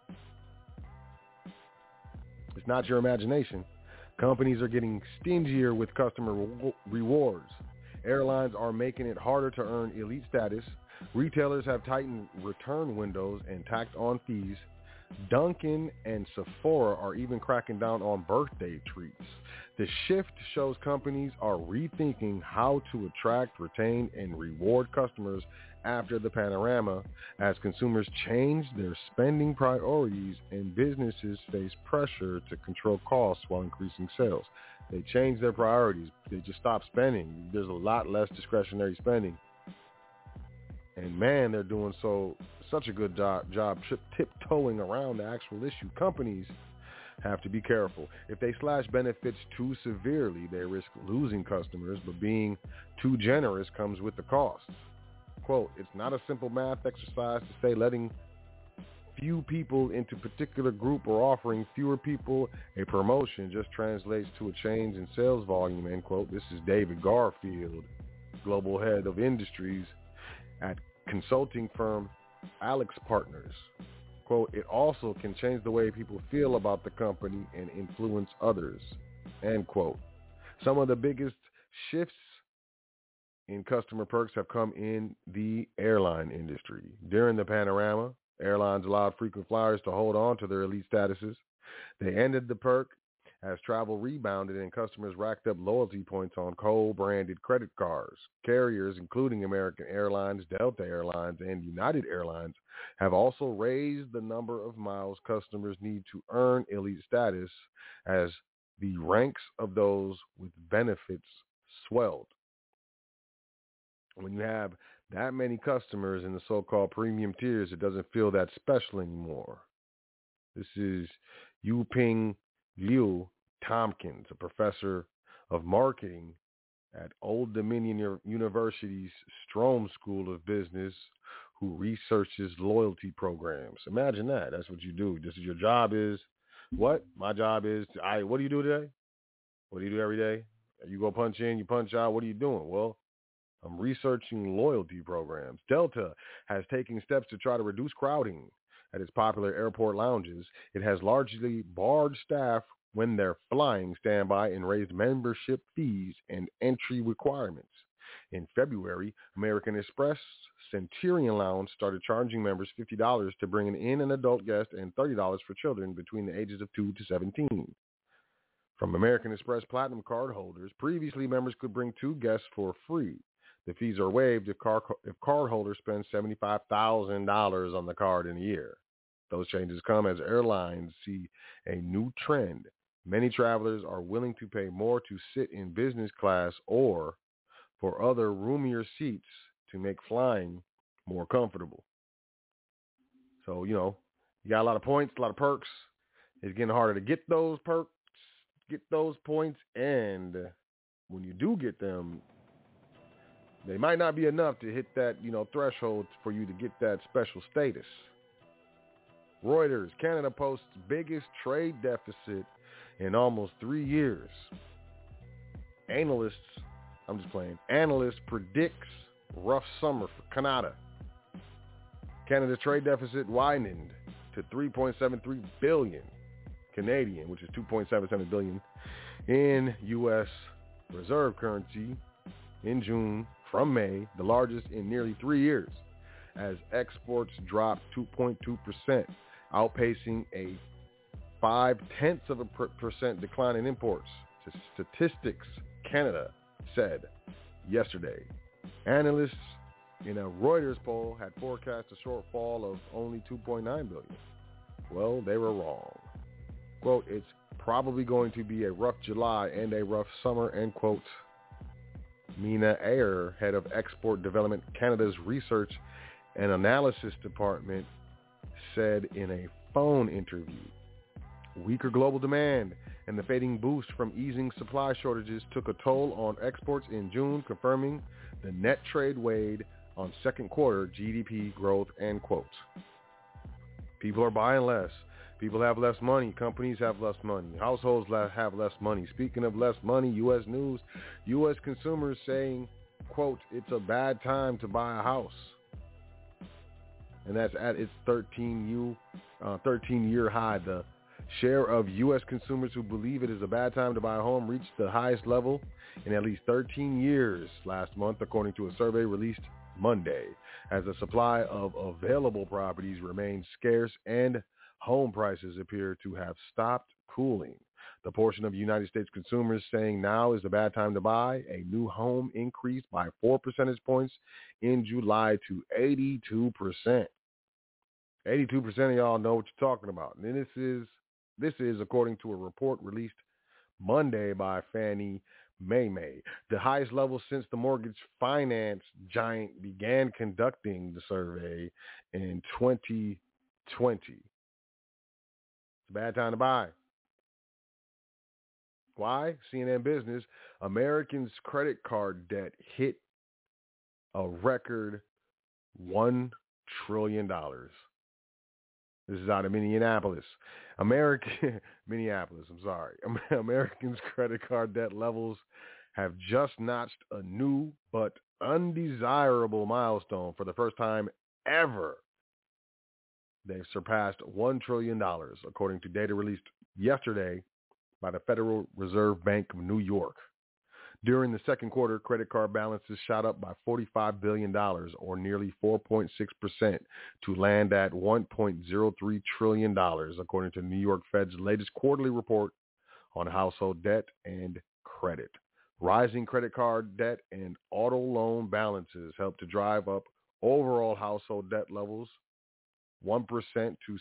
It's not your imagination. Companies are getting stingier with customer rewards. Airlines are making it harder to earn elite status. Retailers have tightened return windows and tacked on fees. Dunkin' and Sephora are even cracking down on birthday treats. The shift shows companies are rethinking how to attract, retain, and reward customers after the panorama as consumers change their spending priorities and businesses face pressure to control costs while increasing sales. They change their priorities. They just stop spending. There's a lot less discretionary spending. And man, they're doing such a good job tiptoeing around the actual issue. Companies have to be careful. If they slash benefits too severely, they risk losing customers, but being too generous comes with the cost. Quote, it's not a simple math exercise to say letting few people into a particular group or offering fewer people a promotion just translates to a change in sales volume, end quote. This is David Garfield, global head of industries at consulting firm Alex Partners. Quote, it also can change the way people feel about the company and influence others, end quote. Some of the biggest shifts in customer perks have come in the airline industry. During the panorama, airlines allowed frequent flyers to hold on to their elite statuses. They ended the perk as travel rebounded and customers racked up loyalty points on co-branded credit cards. Carriers, including American Airlines, Delta Airlines, and United Airlines, have also raised the number of miles customers need to earn elite status as the ranks of those with benefits swelled. When you have that many customers in the so-called premium tiers, it doesn't feel that special anymore. This is Yuping Liu Tompkins, a professor of marketing at Old Dominion University's Strom School of Business, who researches loyalty programs. Imagine that. That's what you do. This is your job is what? My job is, what do you do today? What do you do every day? You go punch in, you punch out. What are you doing? Well, I'm researching loyalty programs. Delta has taken steps to try to reduce crowding at its popular airport lounges. It has largely barred staff when they're flying standby and raised membership fees and entry requirements. In February, American Express Centurion Lounge started charging members $50 to bring in an adult guest and $30 for children between the ages of 2 to 17. From American Express Platinum card holders, previously members could bring 2 guests for free. The fees are waived if cardholders spend $75,000 on the card in a year. Those changes come as airlines see a new trend. Many travelers are willing to pay more to sit in business class or for other roomier seats to make flying more comfortable. So, you got a lot of points, a lot of perks. It's getting harder to get those perks, get those points, and when you do get them, they might not be enough to hit that, threshold for you to get that special status. Reuters, Canada posts biggest trade deficit in almost 3 years. Analysts predicts rough summer for Canada. Canada's trade deficit widened to 3.73 billion Canadian, which is 2.77 billion in U.S. reserve currency in June from May, the largest in nearly 3 years, as exports dropped 2.2%, outpacing a 0.5% decline in imports, Statistics Canada said yesterday. Analysts in a Reuters poll had forecast a shortfall of only 2.9 billion. Well, they were wrong. Quote, it's probably going to be a rough July and a rough summer, end quote. Mina Ayer, head of Export Development Canada's Research and Analysis Department, said in a phone interview. Weaker global demand and the fading boost from easing supply shortages took a toll on exports in June, confirming the net trade weighed on second quarter GDP growth, end quote. People are buying less. People have less money. Companies have less money. Households have less money. Speaking of less money, U.S. News, U.S. consumers saying, quote, it's a bad time to buy a house. And that's at its 13-year high. The share of U.S. consumers who believe it is a bad time to buy a home reached the highest level in at least 13 years last month, according to a survey released Monday, as the supply of available properties remains scarce and home prices appear to have stopped cooling. The portion of United States consumers saying now is the bad time to buy a new home increased by 4 percentage points in July to 82%. 82% of y'all know what you're talking about. And this is according to a report released Monday by Fannie Mae, the highest level since the mortgage finance giant began conducting the survey in 2020. It's a bad time to buy. Why? CNN Business, Americans' credit card debt hit a record $1 trillion. This is out of Minneapolis. Americans' credit card debt levels have just notched a new but undesirable milestone for the first time ever. They've surpassed $1 trillion, according to data released yesterday by the Federal Reserve Bank of New York. During the second quarter, credit card balances shot up by $45 billion, or nearly 4.6%, to land at $1.03 trillion, according to New York Fed's latest quarterly report on household debt and credit. Rising credit card debt and auto loan balances helped to drive up overall household debt levels 1% to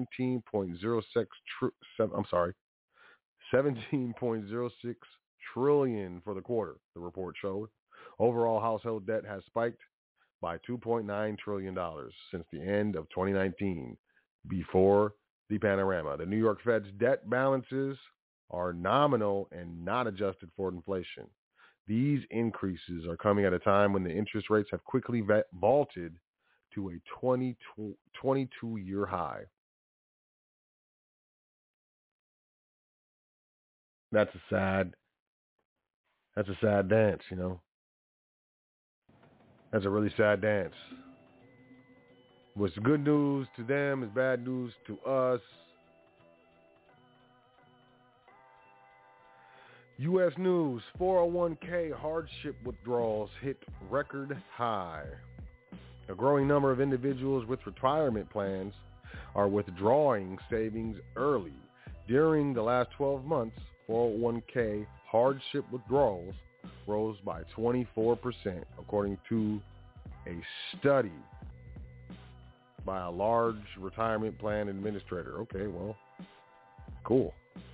17.06 trillion for the quarter, the report showed. Overall household debt has spiked by $2.9 trillion since the end of 2019, before the panorama. The New York Fed's debt balances are nominal and not adjusted for inflation. These increases are coming at a time when the interest rates have quickly vaulted to a 22-year high. That's a sad dance, you know. That's a really sad dance. What's good news to them is bad news to us. U.S. News, 401k hardship withdrawals hit record high. A growing number of individuals with retirement plans are withdrawing savings early. During the last 12 months, 401k hardship withdrawals rose by 24%, according to a study by a large retirement plan administrator. Okay, well, cool.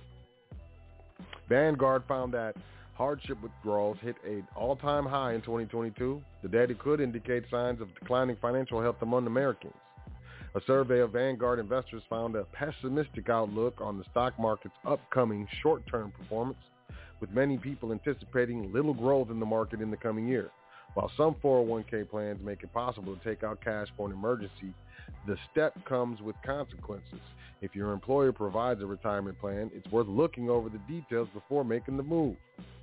Vanguard found that hardship withdrawals hit an all-time high in 2022. The data could indicate signs of declining financial health among Americans. A survey of Vanguard investors found a pessimistic outlook on the stock market's upcoming short-term performance, with many people anticipating little growth in the market in the coming year. While some 401k plans make it possible to take out cash for an emergency, the step comes with consequences. If your employer provides a retirement plan, it's worth looking over the details before making the move.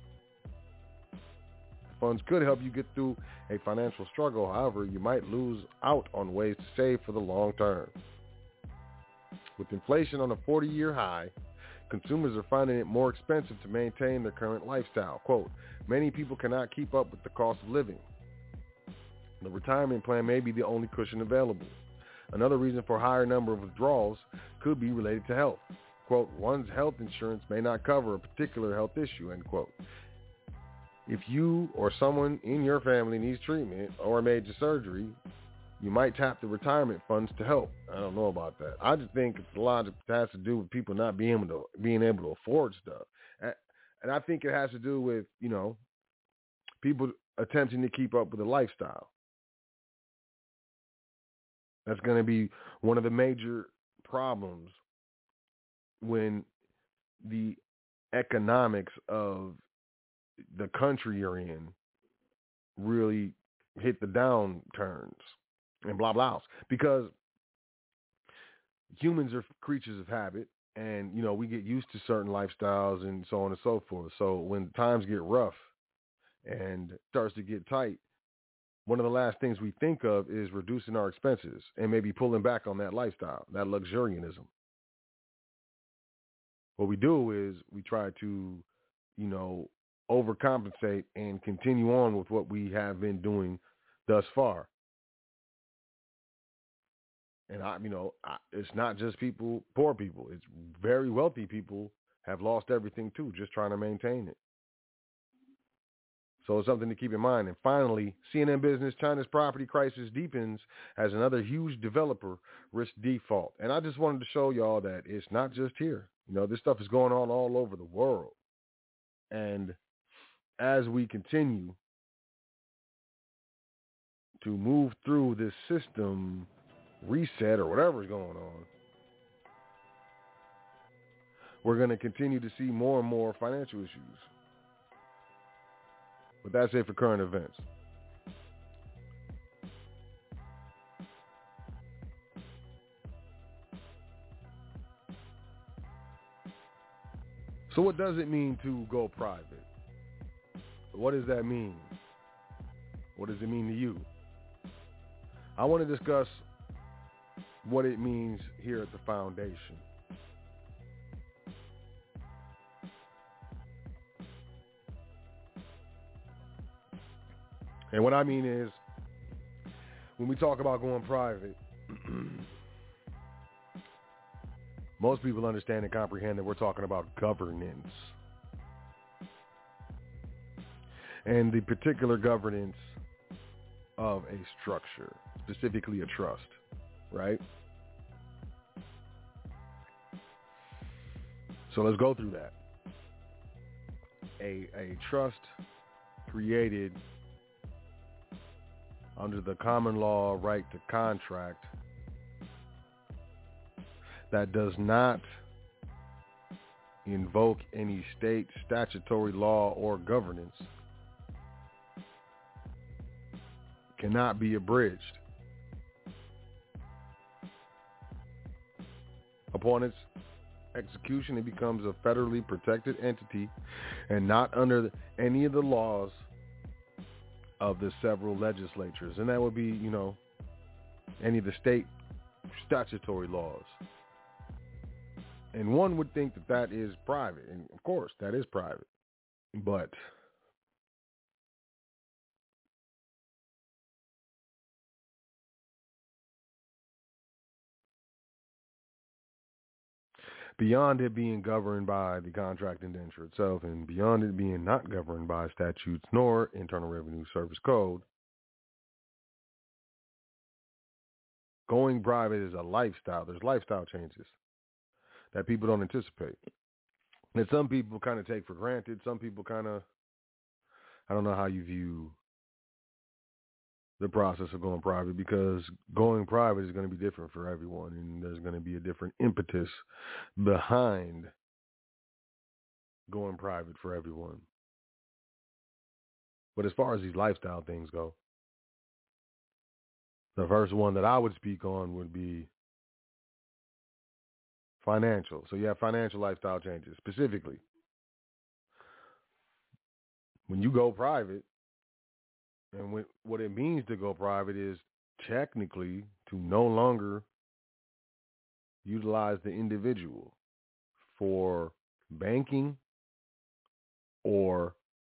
Funds could help you get through a financial struggle. However, you might lose out on ways to save for the long term. With inflation on a 40-year high, consumers are finding it more expensive to maintain their current lifestyle. Quote, many people cannot keep up with the cost of living. The retirement plan may be the only cushion available. Another reason for a higher number of withdrawals could be related to health. Quote, one's health insurance may not cover a particular health issue, end quote. If you or someone in your family needs treatment or major surgery, you might tap the retirement funds to help. I don't know about that. I just think it's a lot that has to do with people not being able to afford stuff. And I think it has to do with, you know, people attempting to keep up with the lifestyle. That's going to be one of the major problems when the economics of the country you're in really hit the downturns and blah blahs, because humans are creatures of habit, and you know, we get used to certain lifestyles and so on and so forth. So when times get rough and starts to get tight, one of the last things we think of is reducing our expenses and maybe pulling back on that lifestyle, that luxurianism. What we do is we try to, you know, overcompensate and continue on with what we have been doing thus far. And it's not just poor people. It's very wealthy people have lost everything too, just trying to maintain it. So it's something to keep in mind. And finally, CNN Business, China's property crisis deepens as another huge developer risks default. And I just wanted to show y'all that it's not just here. This stuff is going on all over the world. And as we continue to move through this system reset or whatever's going on, we're going to continue to see more and more financial issues. But that's it for current events. So what does it mean to go private? What does that mean? What does it mean to you? I want to discuss what it means here at the foundation. And what I mean is, when we talk about going private, most people understand and comprehend that we're talking about governance. And the particular governance of a structure, specifically a trust, right? So let's go through that. A trust created under the common law right to contract that does not invoke any state statutory law or governance cannot be abridged. Upon its execution, it becomes a federally protected entity and not under any of the laws of the several legislatures. And that would be, any of the state statutory laws. And one would think that that is private. And of course, that is private. But beyond it being governed by the contract indenture itself, and beyond it being not governed by statutes nor Internal Revenue Service Code, going private is a lifestyle. There's lifestyle changes that people don't anticipate. And some people kind of take for granted. Some people kind of, I don't know how you view the process of going private, because going private is going to be different for everyone, and there's going to be a different impetus behind going private for everyone. But as far as these lifestyle things go, the first one that I would speak on would be financial. So you have financial lifestyle changes. Specifically, when you go private, and what it means to go private is technically to no longer utilize the individual for banking or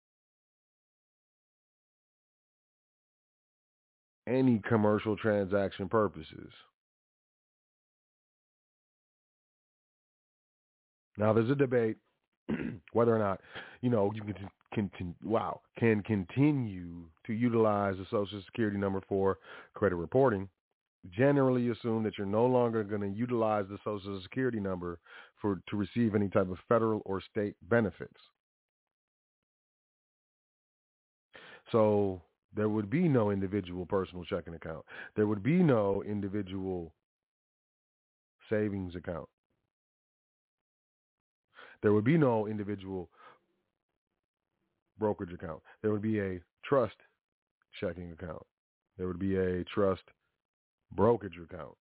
any commercial transaction purposes. Now, there's a debate whether or not, you can continue to utilize the Social Security number for credit reporting. Generally assume that you're no longer going to utilize the Social Security number to receive any type of federal or state benefits. So there would be no individual personal checking account. There would be no individual savings account. There would be no individual brokerage account. There would be a trust checking account. There would be a trust brokerage account.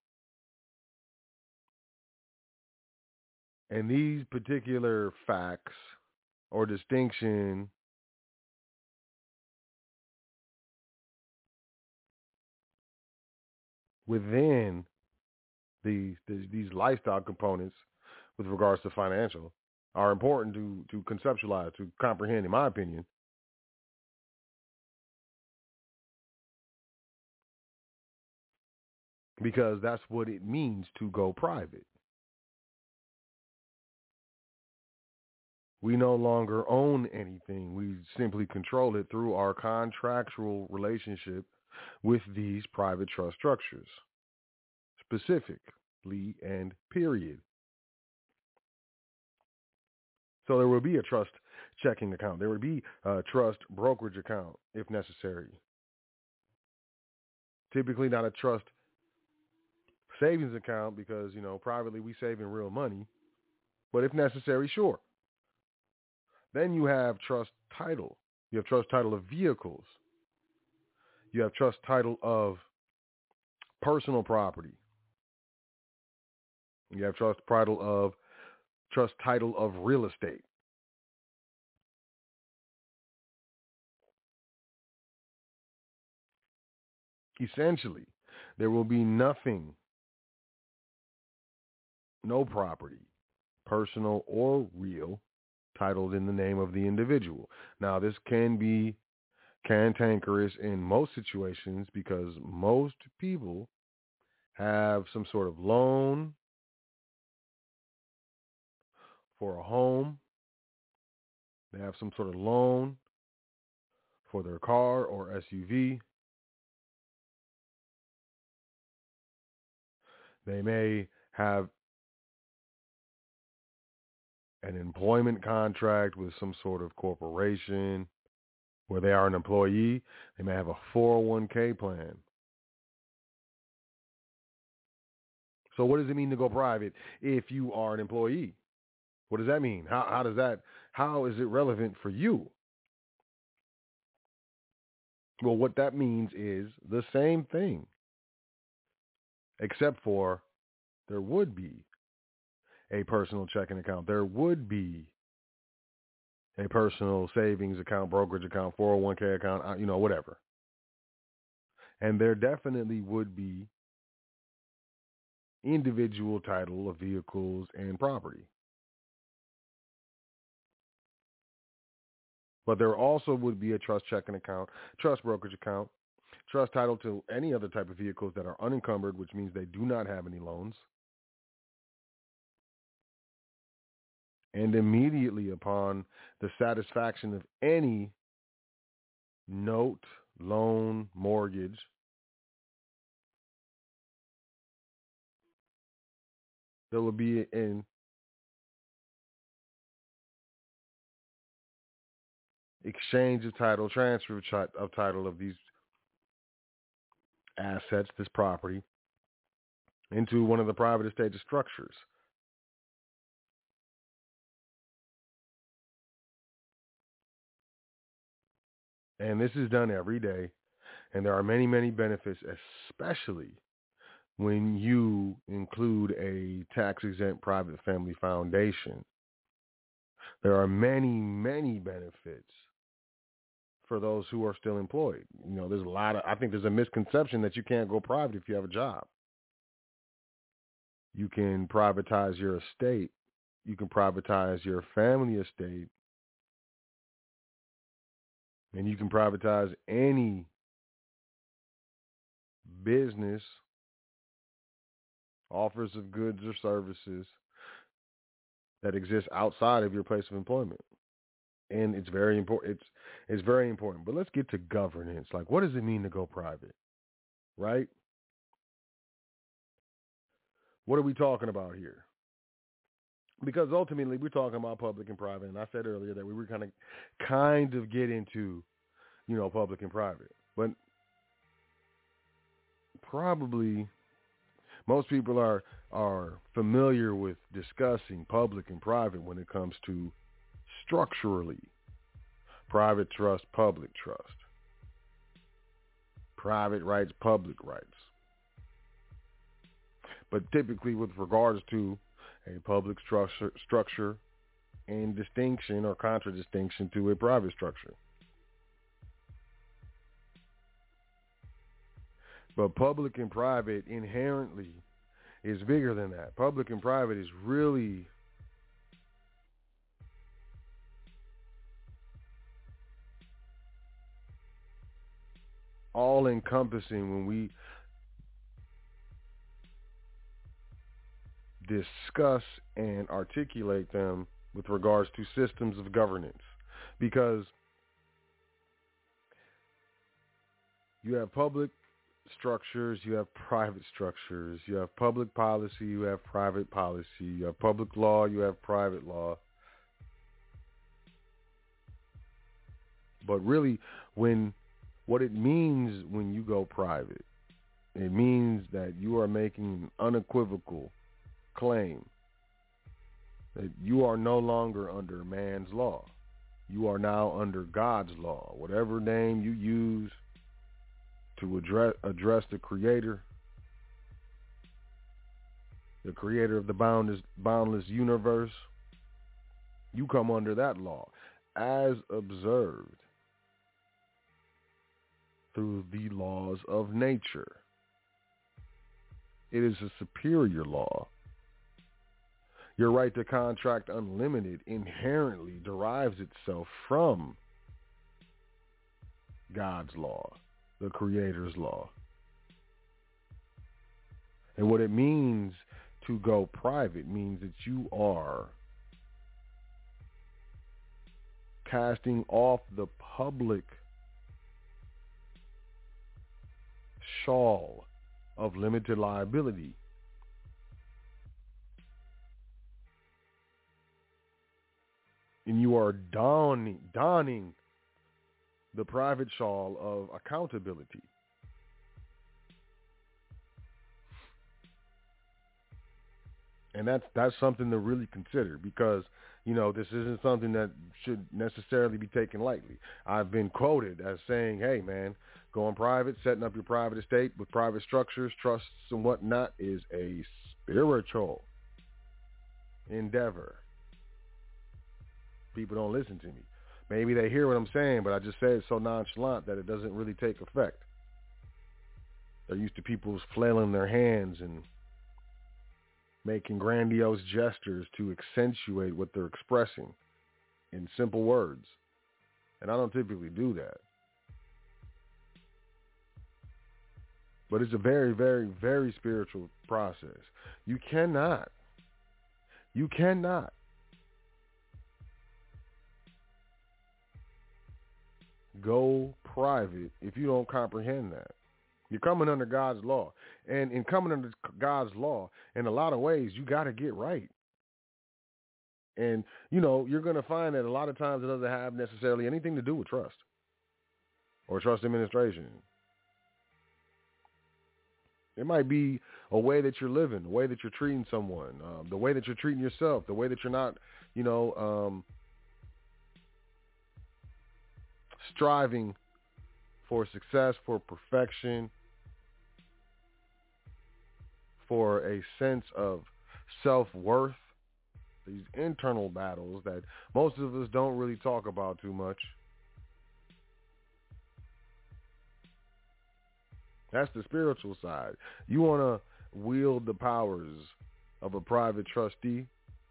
And these particular facts or distinction within these lifestyle components with regards to financial are important to conceptualize, to comprehend, in my opinion. because that's what it means to go private. We no longer own anything. We simply control it through our contractual relationship with these private trust structures, specifically and period. So there will be a trust checking account. There would be a trust brokerage account if necessary. Typically not a trust savings account because, privately we save in real money. But if necessary, sure. Then you have trust title. You have trust title of vehicles. You have trust title of personal property. You have trust title of real estate. Essentially, there will be nothing, no property, personal or real, titled in the name of the individual. Now, this can be cantankerous in most situations because most people have some sort of loan for a home. They have some sort of loan for their car or SUV. They may have an employment contract with some sort of corporation where they are an employee. They may have a 401k plan. So what does it mean to go private if you are an employee? What does that mean? How is it relevant for you? Well, what that means is the same thing, except for there would be a personal checking account. There would be a personal savings account, brokerage account, 401k account, whatever. And there definitely would be individual title of vehicles and property. But there also would be a trust checking account, trust brokerage account, trust title to any other type of vehicles that are unencumbered, which means they do not have any loans. And immediately upon the satisfaction of any note, loan, mortgage, there will be an exchange of title, transfer of title of these assets, this property, into one of the private estate structures. And this is done every day. And there are many, many benefits, especially when you include a tax-exempt private family foundation. There are many, many benefits for those who are still employed. I think there's a misconception that you can't go private if you have a job. You can privatize your estate. You can privatize your family estate. And you can privatize any business, offers of goods or services that exist outside of your place of employment. And it's very important. It's very important. But let's get to governance. Like, what does it mean to go private? Right? What are we talking about here? Because ultimately we're talking about public and private. And I said earlier that we were kind of get into, public and private. But probably most people are familiar with discussing public and private when it comes to structurally private trust, public trust, private rights, public rights. But typically with regards to a public structure in distinction or contradistinction to a private structure. But public and private inherently is bigger than that. Public and private is really all encompassing when we discuss and articulate them with regards to systems of governance. Because you have public structures, you have private structures, you have public policy, you have private policy, you have public law, you have private law. But really, what it means when you go private, it means that you are making an unequivocal claim that you are no longer under man's law. You are now under God's law. Whatever name you use to address the Creator of the boundless universe, you come under that law as observed through the laws of nature. It is a superior law. Your right to contract unlimited inherently derives itself from God's law, the Creator's law. And what it means to go private means that you are casting off the public shawl of limited liability. And you are donning the private shawl of accountability. And that's something to really consider, because, this isn't something that should necessarily be taken lightly. I've been quoted as saying, hey, man, going private, setting up your private estate with private structures, trusts, and whatnot is a spiritual endeavor. People don't listen to me. Maybe they hear what I'm saying, but I just say it so nonchalant that it doesn't really take effect. They're used to people flailing their hands and making grandiose gestures to accentuate what they're expressing in simple words. And I don't typically do that. But it's a very, very, very spiritual process. You cannot go private if you don't comprehend that. You're coming under God's law. And in coming under God's law, in a lot of ways, you got to get right. And, you're going to find that a lot of times it doesn't have necessarily anything to do with trust or trust administration. It might be a way that you're living, the way that you're treating someone, the way that you're treating yourself, the way that you're not, striving for success, for perfection, for a sense of self-worth, these internal battles that most of us don't really talk about too much. That's the spiritual side. You want to wield the powers of a private trustee.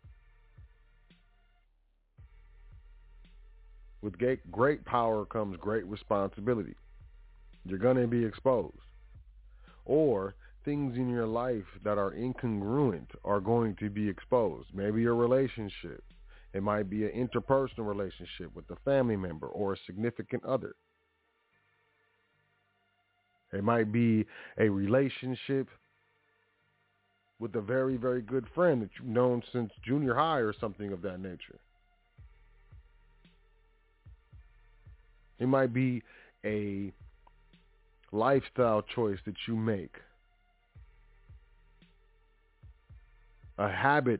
With great power comes great responsibility. You're going to be exposed. Or things in your life that are incongruent are going to be exposed. Maybe your relationship. It might be an interpersonal relationship with a family member or a significant other. It might be a relationship with a very, very good friend that you've known since junior high or something of that nature. It might be a lifestyle choice that you make, a habit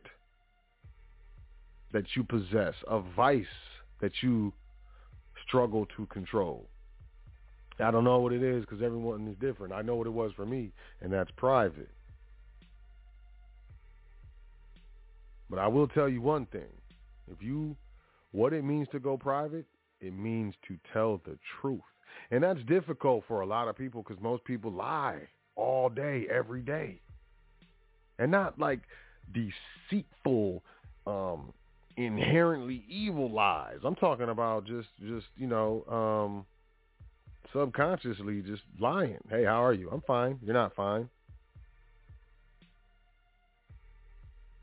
that you possess, a vice that you struggle to control. I don't know what it is because everyone is different. I know what it was for me, and that's private. But I will tell you one thing. What it means to go private, it means to tell the truth. And that's difficult for a lot of people because most people lie all day, every day. And not like deceitful, inherently evil lies. I'm talking about just subconsciously just lying. Hey, how are you? I'm fine. You're not fine.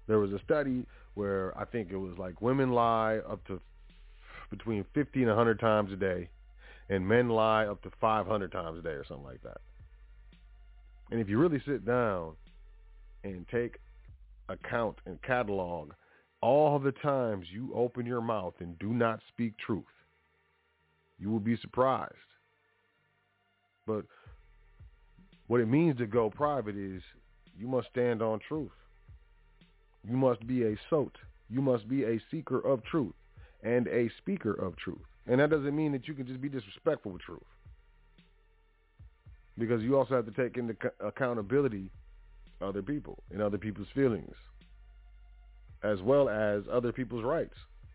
There was a study where I think it was like women lie up to between 50 and 100 times a day, and men lie up to 500 times a day or something like that. And if you really sit down and take account and catalog all the times you open your mouth and do not speak truth, you will be surprised. But what it means to go private is you must stand on truth. You must be a sot. You must be a seeker of truth and a speaker of truth. And that doesn't mean that you can just be disrespectful with truth, because you also have to take into accountability other people and other people's feelings, as well as other people's rights.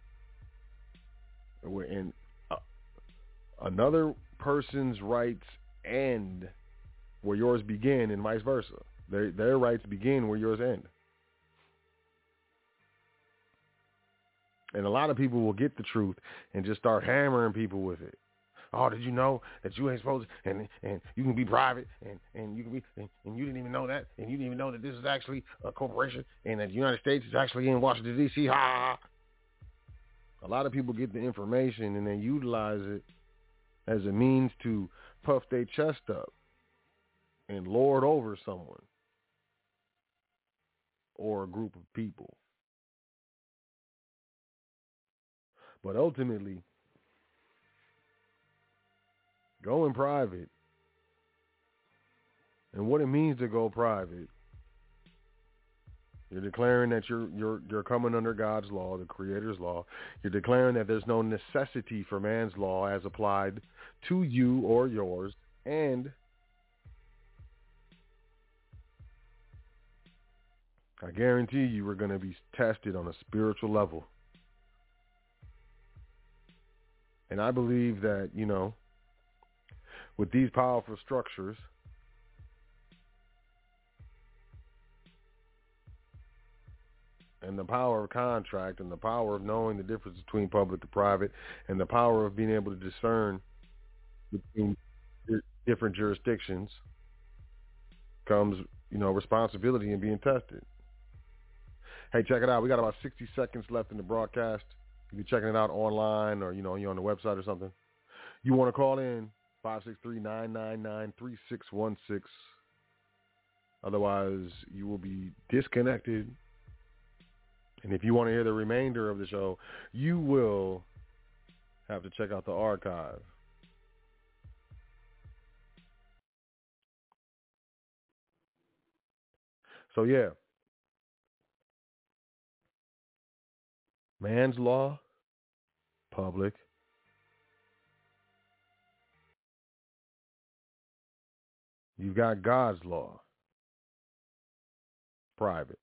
And another person's rights end where yours begin, and vice versa. Their rights begin where yours end. And a lot of people will get the truth and just start hammering people with it. Oh, did you know that you ain't supposed to, and you can be private, and you can be, and you didn't even know that, and you didn't even know that this is actually a corporation, and that the United States is actually in Washington, D.C. Ha! A lot of people get the information and they utilize it as a means to puff their chest up and lord over someone or a group of people. But ultimately, going private and what it means to go private, you're declaring that you're coming under God's law, the Creator's law. You're declaring that there's no necessity for man's law as applied to you or yours, and I guarantee you are going to be tested on a spiritual level. And I believe that, with these powerful structures, and the power of contract, and the power of knowing the difference between public and private, and the power of being able to discern between different jurisdictions, comes, responsibility in being tested. Hey, check it out. We got about 60 seconds left in the broadcast. If you're checking it out online, or, you're on the website or something, you want to call in 563-999-3616. Otherwise, you will be disconnected. And if you want to hear the remainder of the show, you will have to check out the archive. So, yeah. Man's law, public. You've got God's law, private.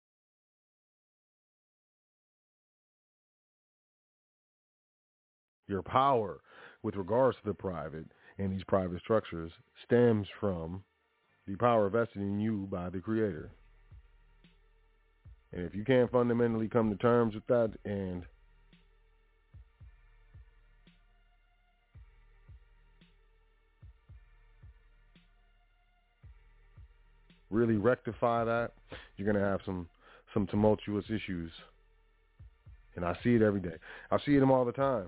Your power with regards to the private and these private structures stems from the power vested in you by the Creator. And if you can't fundamentally come to terms with that and really rectify that, you're going to have some tumultuous issues. And I see it every day. I see them all the time.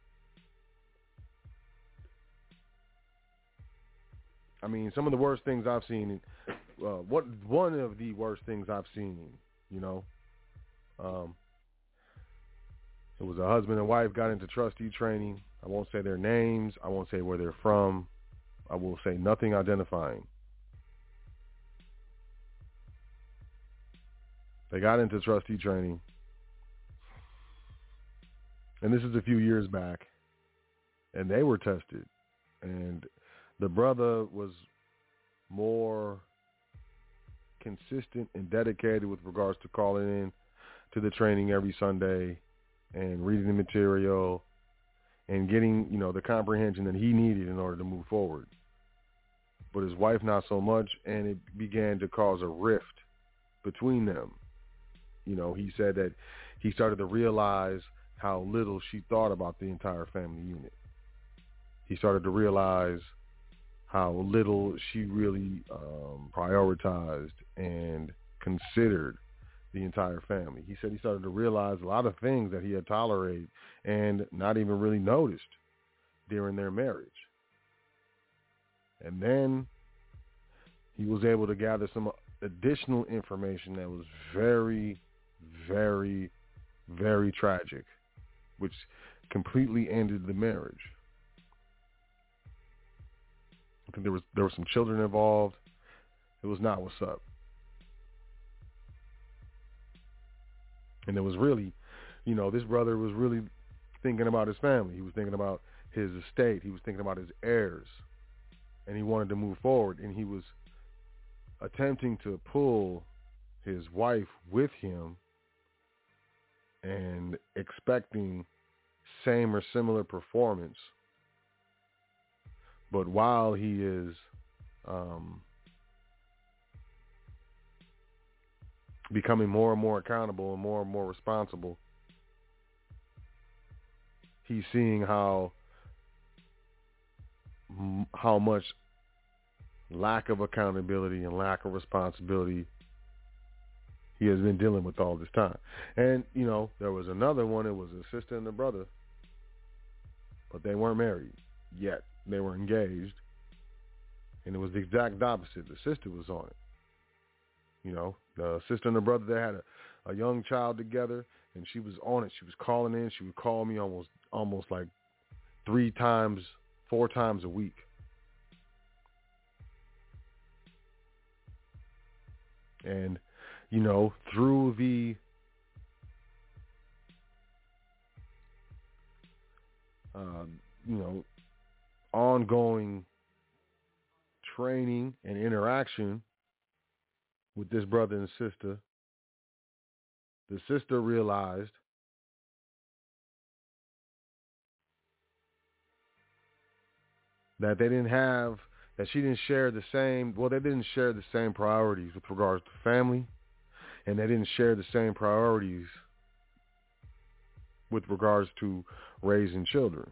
I mean, some of the worst things I've seen, one of the worst things I've seen, it was a husband and wife got into trustee training. I won't say their names. I won't say where they're from. I will say nothing identifying. They got into trustee training. And this is a few years back. And they were tested. And the brother was more consistent and dedicated with regards to calling in to the training every Sunday and reading the material and getting, the comprehension that he needed in order to move forward. But his wife not so much, and it began to cause a rift between them. He said that he started to realize how little she thought about the entire family unit. He started to realize how little she really prioritized and considered the entire family. He said he started to realize a lot of things that he had tolerated and not even really noticed during their marriage. And then he was able to gather some additional information that was very, very, very tragic, which completely ended the marriage. I think there were some children involved. It was not what's up. And it was really, this brother was really thinking about his family. He was thinking about his estate. He was thinking about his heirs. And he wanted to move forward. And he was attempting to pull his wife with him and expecting same or similar performance. But while he is becoming more and more accountable and more responsible, he's seeing how much lack of accountability and lack of responsibility he has been dealing with all this time. And, there was another one. It was a sister and a brother, but they weren't married yet. They were engaged, and it was the exact opposite. The sister was on it. The sister and the brother, they had a young child together, and she was on it. She was calling in. She would call me almost like 4 times a week. And, through the ongoing training and interaction with this brother and sister, the sister realized that they didn't share the same priorities with regards to family, and they didn't share the same priorities with regards to raising children.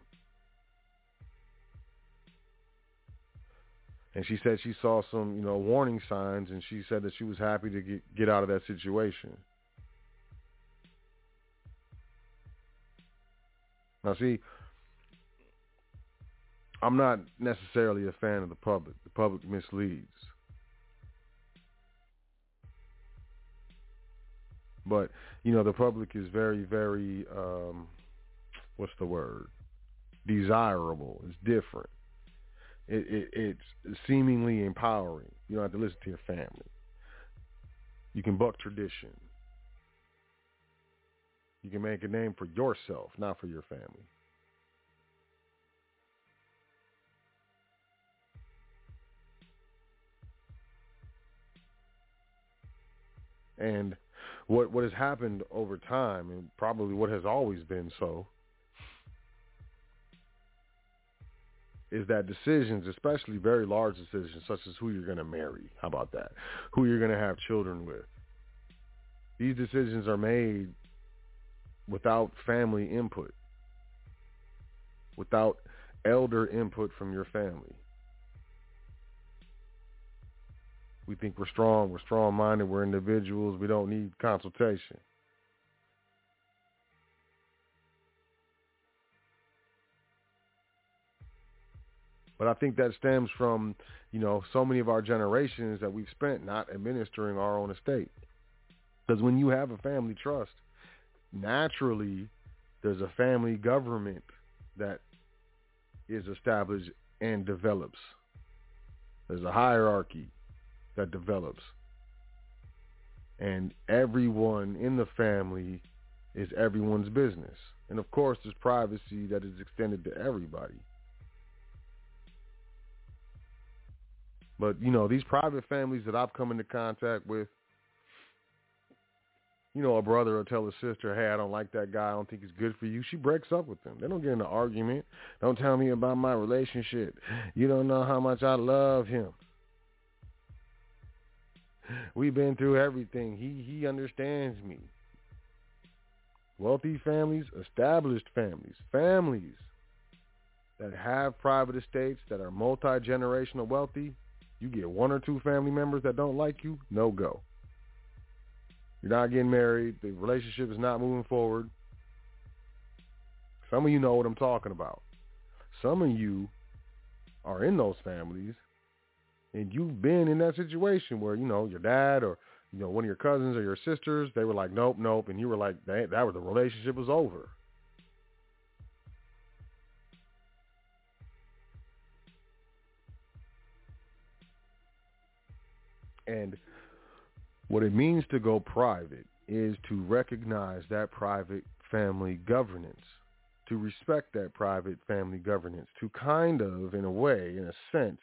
And she said she saw some, warning signs, and she said that she was happy to get out of that situation. Now, see, I'm not necessarily a fan of the public. The public misleads. But, the public is very, very, desirable. It's different. It's seemingly empowering. You don't have to listen to your family. You can buck tradition. You can make a name for yourself, not for your family. And what has happened over time, and probably what has always been so, is that decisions, especially very large decisions, such as who you're going to marry, how about that, who you're going to have children with, these decisions are made without family input, without elder input from your family. We think we're strong, we're strong-minded, we're individuals, we don't need consultation. But I think that stems from, so many of our generations that we've spent not administering our own estate. Because when you have a family trust, naturally there's a family government that is established and develops. There's a hierarchy that develops. And everyone in the family is everyone's business. And of course, there's privacy that is extended to everybody. But, these private families that I've come into contact with, a brother will tell his sister, hey, I don't like that guy. I don't think he's good for you. She breaks up with him. They don't get in an argument. Don't tell me about my relationship. You don't know how much I love him. We've been through everything. He understands me. Wealthy families, established families, families that have private estates, that are multi-generational wealthy, you get 1 or 2 family members that don't like you, no go. You're not getting married. The relationship is not moving forward. Some of you know what I'm talking about. Some of you are in those families, and you've been in that situation where, your dad or, one of your cousins or your sisters, they were like, nope, nope. And you were like, the relationship was over. And what it means to go private is to recognize that private family governance, to respect that private family governance, to kind of, in a way, in a sense,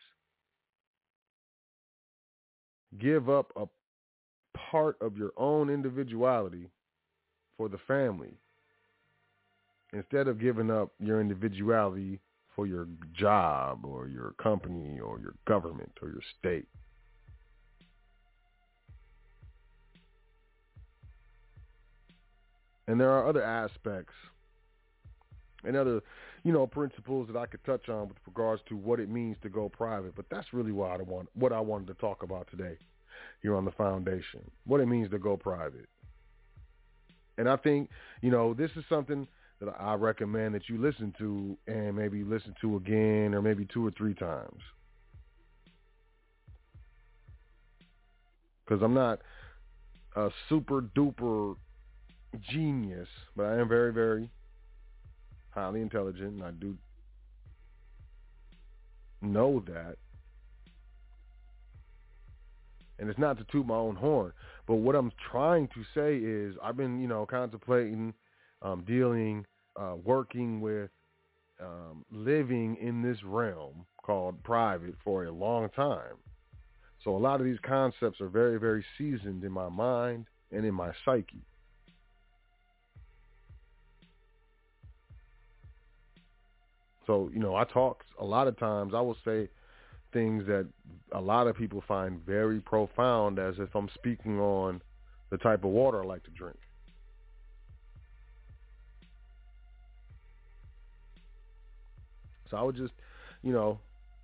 give up a part of your own individuality for the family instead of giving up your individuality for your job or your company or your government or your state. And there are other aspects and other, principles that I could touch on with regards to what it means to go private. But that's really what I wanted to talk about today here on the foundation, what it means to go private. And I think, this is something that I recommend that you listen to and maybe listen to again or maybe 2 or 3 times. Because I'm not a super duper genius, but I am very, very highly intelligent, and I do know that. And it's not to toot my own horn, but what I'm trying to say is I've been, contemplating, dealing, working with, living in this realm called private for a long time. So a lot of these concepts are very, very seasoned in my mind and in my psyche. So, I talk a lot of times, I will say things that a lot of people find very profound as if I'm speaking on the type of water I like to drink. So I would just, not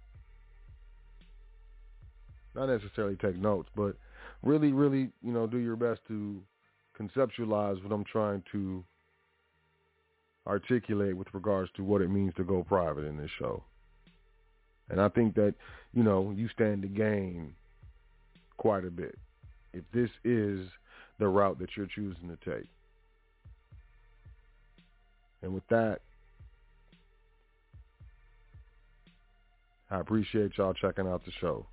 necessarily take notes, but really, really, do your best to conceptualize what I'm trying to articulate with regards to what it means to go private in this show. And I think that, you stand to gain quite a bit if this is the route that you're choosing to take. And with that, I appreciate y'all checking out the show.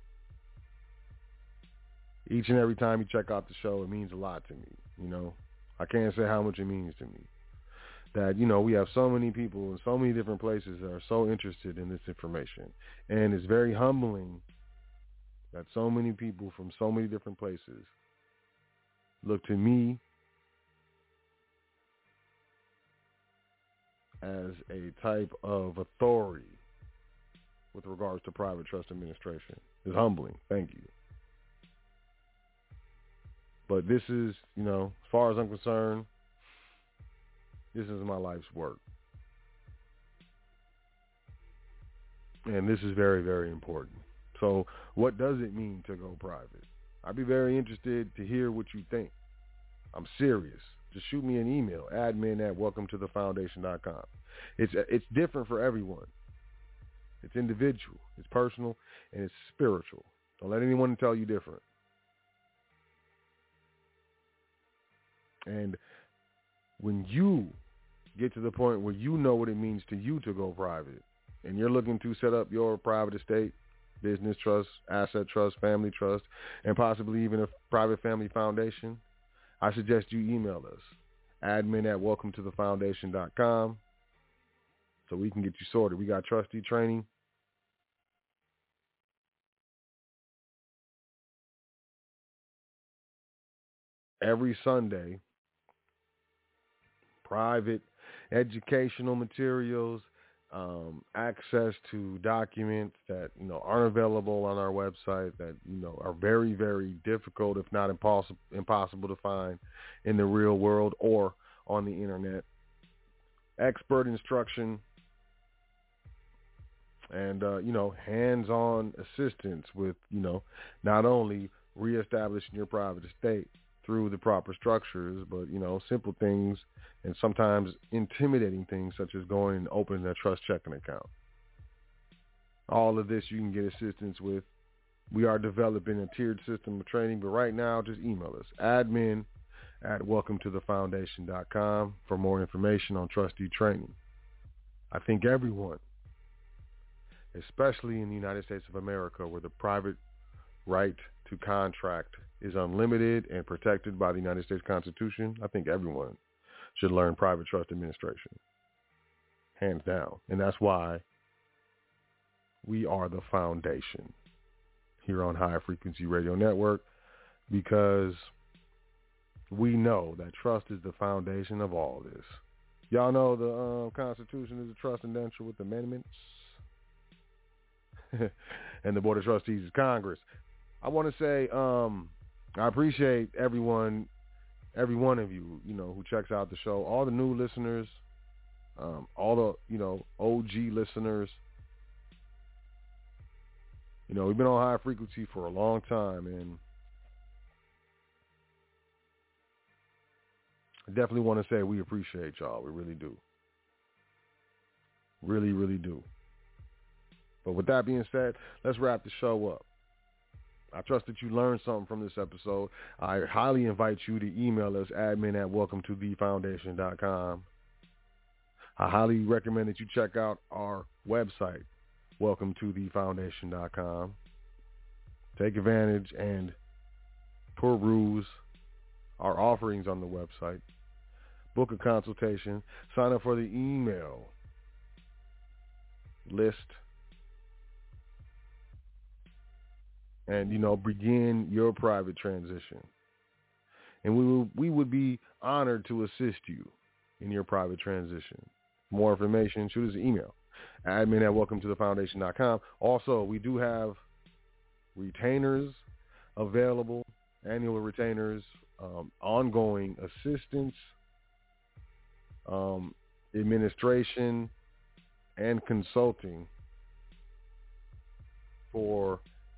Each and every time you check out the show, it means a lot to me. I can't say how much it means to me. That, we have so many people in so many different places that are so interested in this information. And it's very humbling that so many people from so many different places look to me as a type of authority with regards to private trust administration. It's humbling. Thank you. But this is, as far as I'm concerned, this is my life's work. And this is very, very important. So what does it mean to go private? I'd be very interested to hear what you think. I'm serious. Just shoot me an email, admin@welcometothefoundation.com. It's different for everyone. It's individual, it's personal, and it's spiritual. Don't let anyone tell you different. And when you get to the point where you know what it means to you to go private, and you're looking to set up your private estate, business trust, asset trust, family trust, and possibly even a private family foundation, I suggest you email us, admin@welcometothefoundation.com, so we can get you sorted. We got trustee training. Every Sunday, private educational materials, access to documents that, aren't available on our website, that, are very, very difficult, if not impossible to find in the real world or on the internet. Expert instruction and, hands-on assistance with, not only reestablishing your private estate through the proper structures, but, simple things and sometimes intimidating things such as going and opening a trust checking account. All of this you can get assistance with. We are developing a tiered system of training, but right now just email us, admin@welcometothefoundation.com for more information on trustee training. I think everyone, especially in the United States of America, where the private right to contract is unlimited and protected by the United States Constitution, I think everyone should learn private trust administration, hands down. And that's why we are the foundation here on High Frequency Radio Network, because we know that trust is the foundation of all this. Y'all know the Constitution is a trust indenture with amendments, and the Board of Trustees is Congress. I want to say I appreciate every one of you, who checks out the show, all the new listeners, all the, OG listeners. We've been on High Frequency for a long time, and I definitely want to say we appreciate y'all. We really do. Really, really do. But with that being said, let's wrap the show up. I trust that you learned something from this episode. I highly invite you to email us, admin@welcometothefoundation.com. I highly recommend that you check out our website, welcometothefoundation.com. Take advantage and peruse our offerings on the website. Book a consultation. Sign up for the email list. And, begin your private transition. And we would be honored to assist you in your private transition. For more information, shoot us an email, admin@welcometothefoundation.com. Also, we do have retainers available, annual retainers, ongoing assistance, administration, and consulting for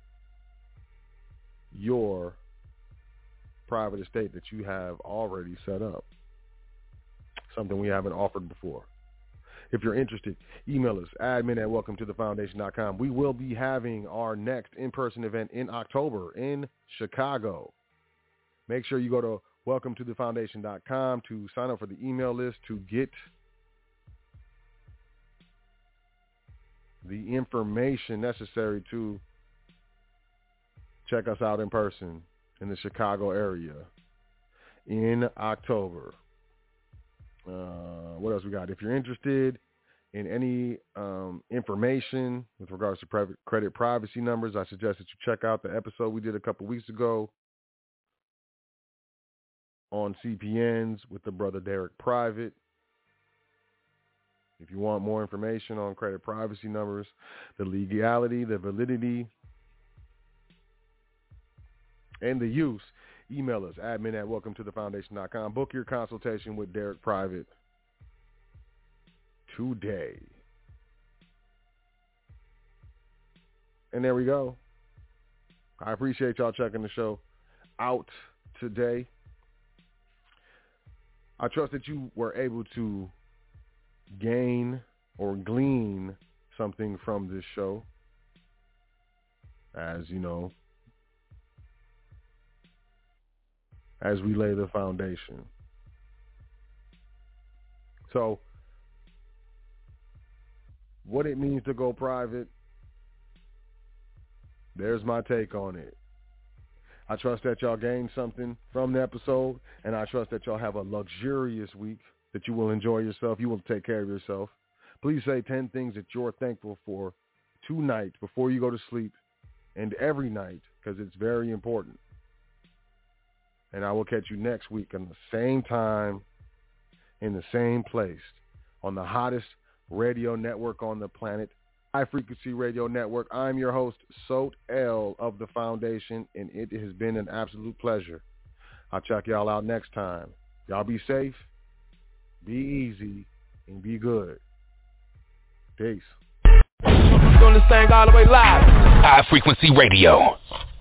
your private estate that you have already set up. Something we haven't offered before. If you're interested, email us, admin@welcometothefoundation.com. We will be having our next in-person event in October in Chicago. Make sure you go to welcometothefoundation.com to sign up for the email list to get the information necessary to check us out in person in the Chicago area in October. What else we got? If you're interested in any information with regards to private credit privacy numbers, I suggest that you check out the episode we did a couple weeks ago on CPNs with the brother Derek Private. If you want more information on credit privacy numbers, the legality, the validity, and the use, email us, admin@welcometothefoundation.com. Book your consultation with Derek Private today. And there we go. I appreciate y'all checking the show out today. I trust that you were able to gain or glean something from this show, as as we lay the foundation. So, what it means to go private, there's my take on it. I trust that y'all gained something from the episode, and I trust that y'all have a luxurious week, that you will enjoy yourself, you will take care of yourself. Please say 10 things that you're thankful for tonight before you go to sleep and every night, because it's very important. And I will catch you next week on the same time, in the same place, on the hottest radio network on the planet, High Frequency Radio Network. I'm your host, Sot L of the Foundation, and it has been an absolute pleasure. I'll check y'all out next time. Y'all be safe, be easy, and be good. Peace. Doing this thing all the way live. High Frequency Radio.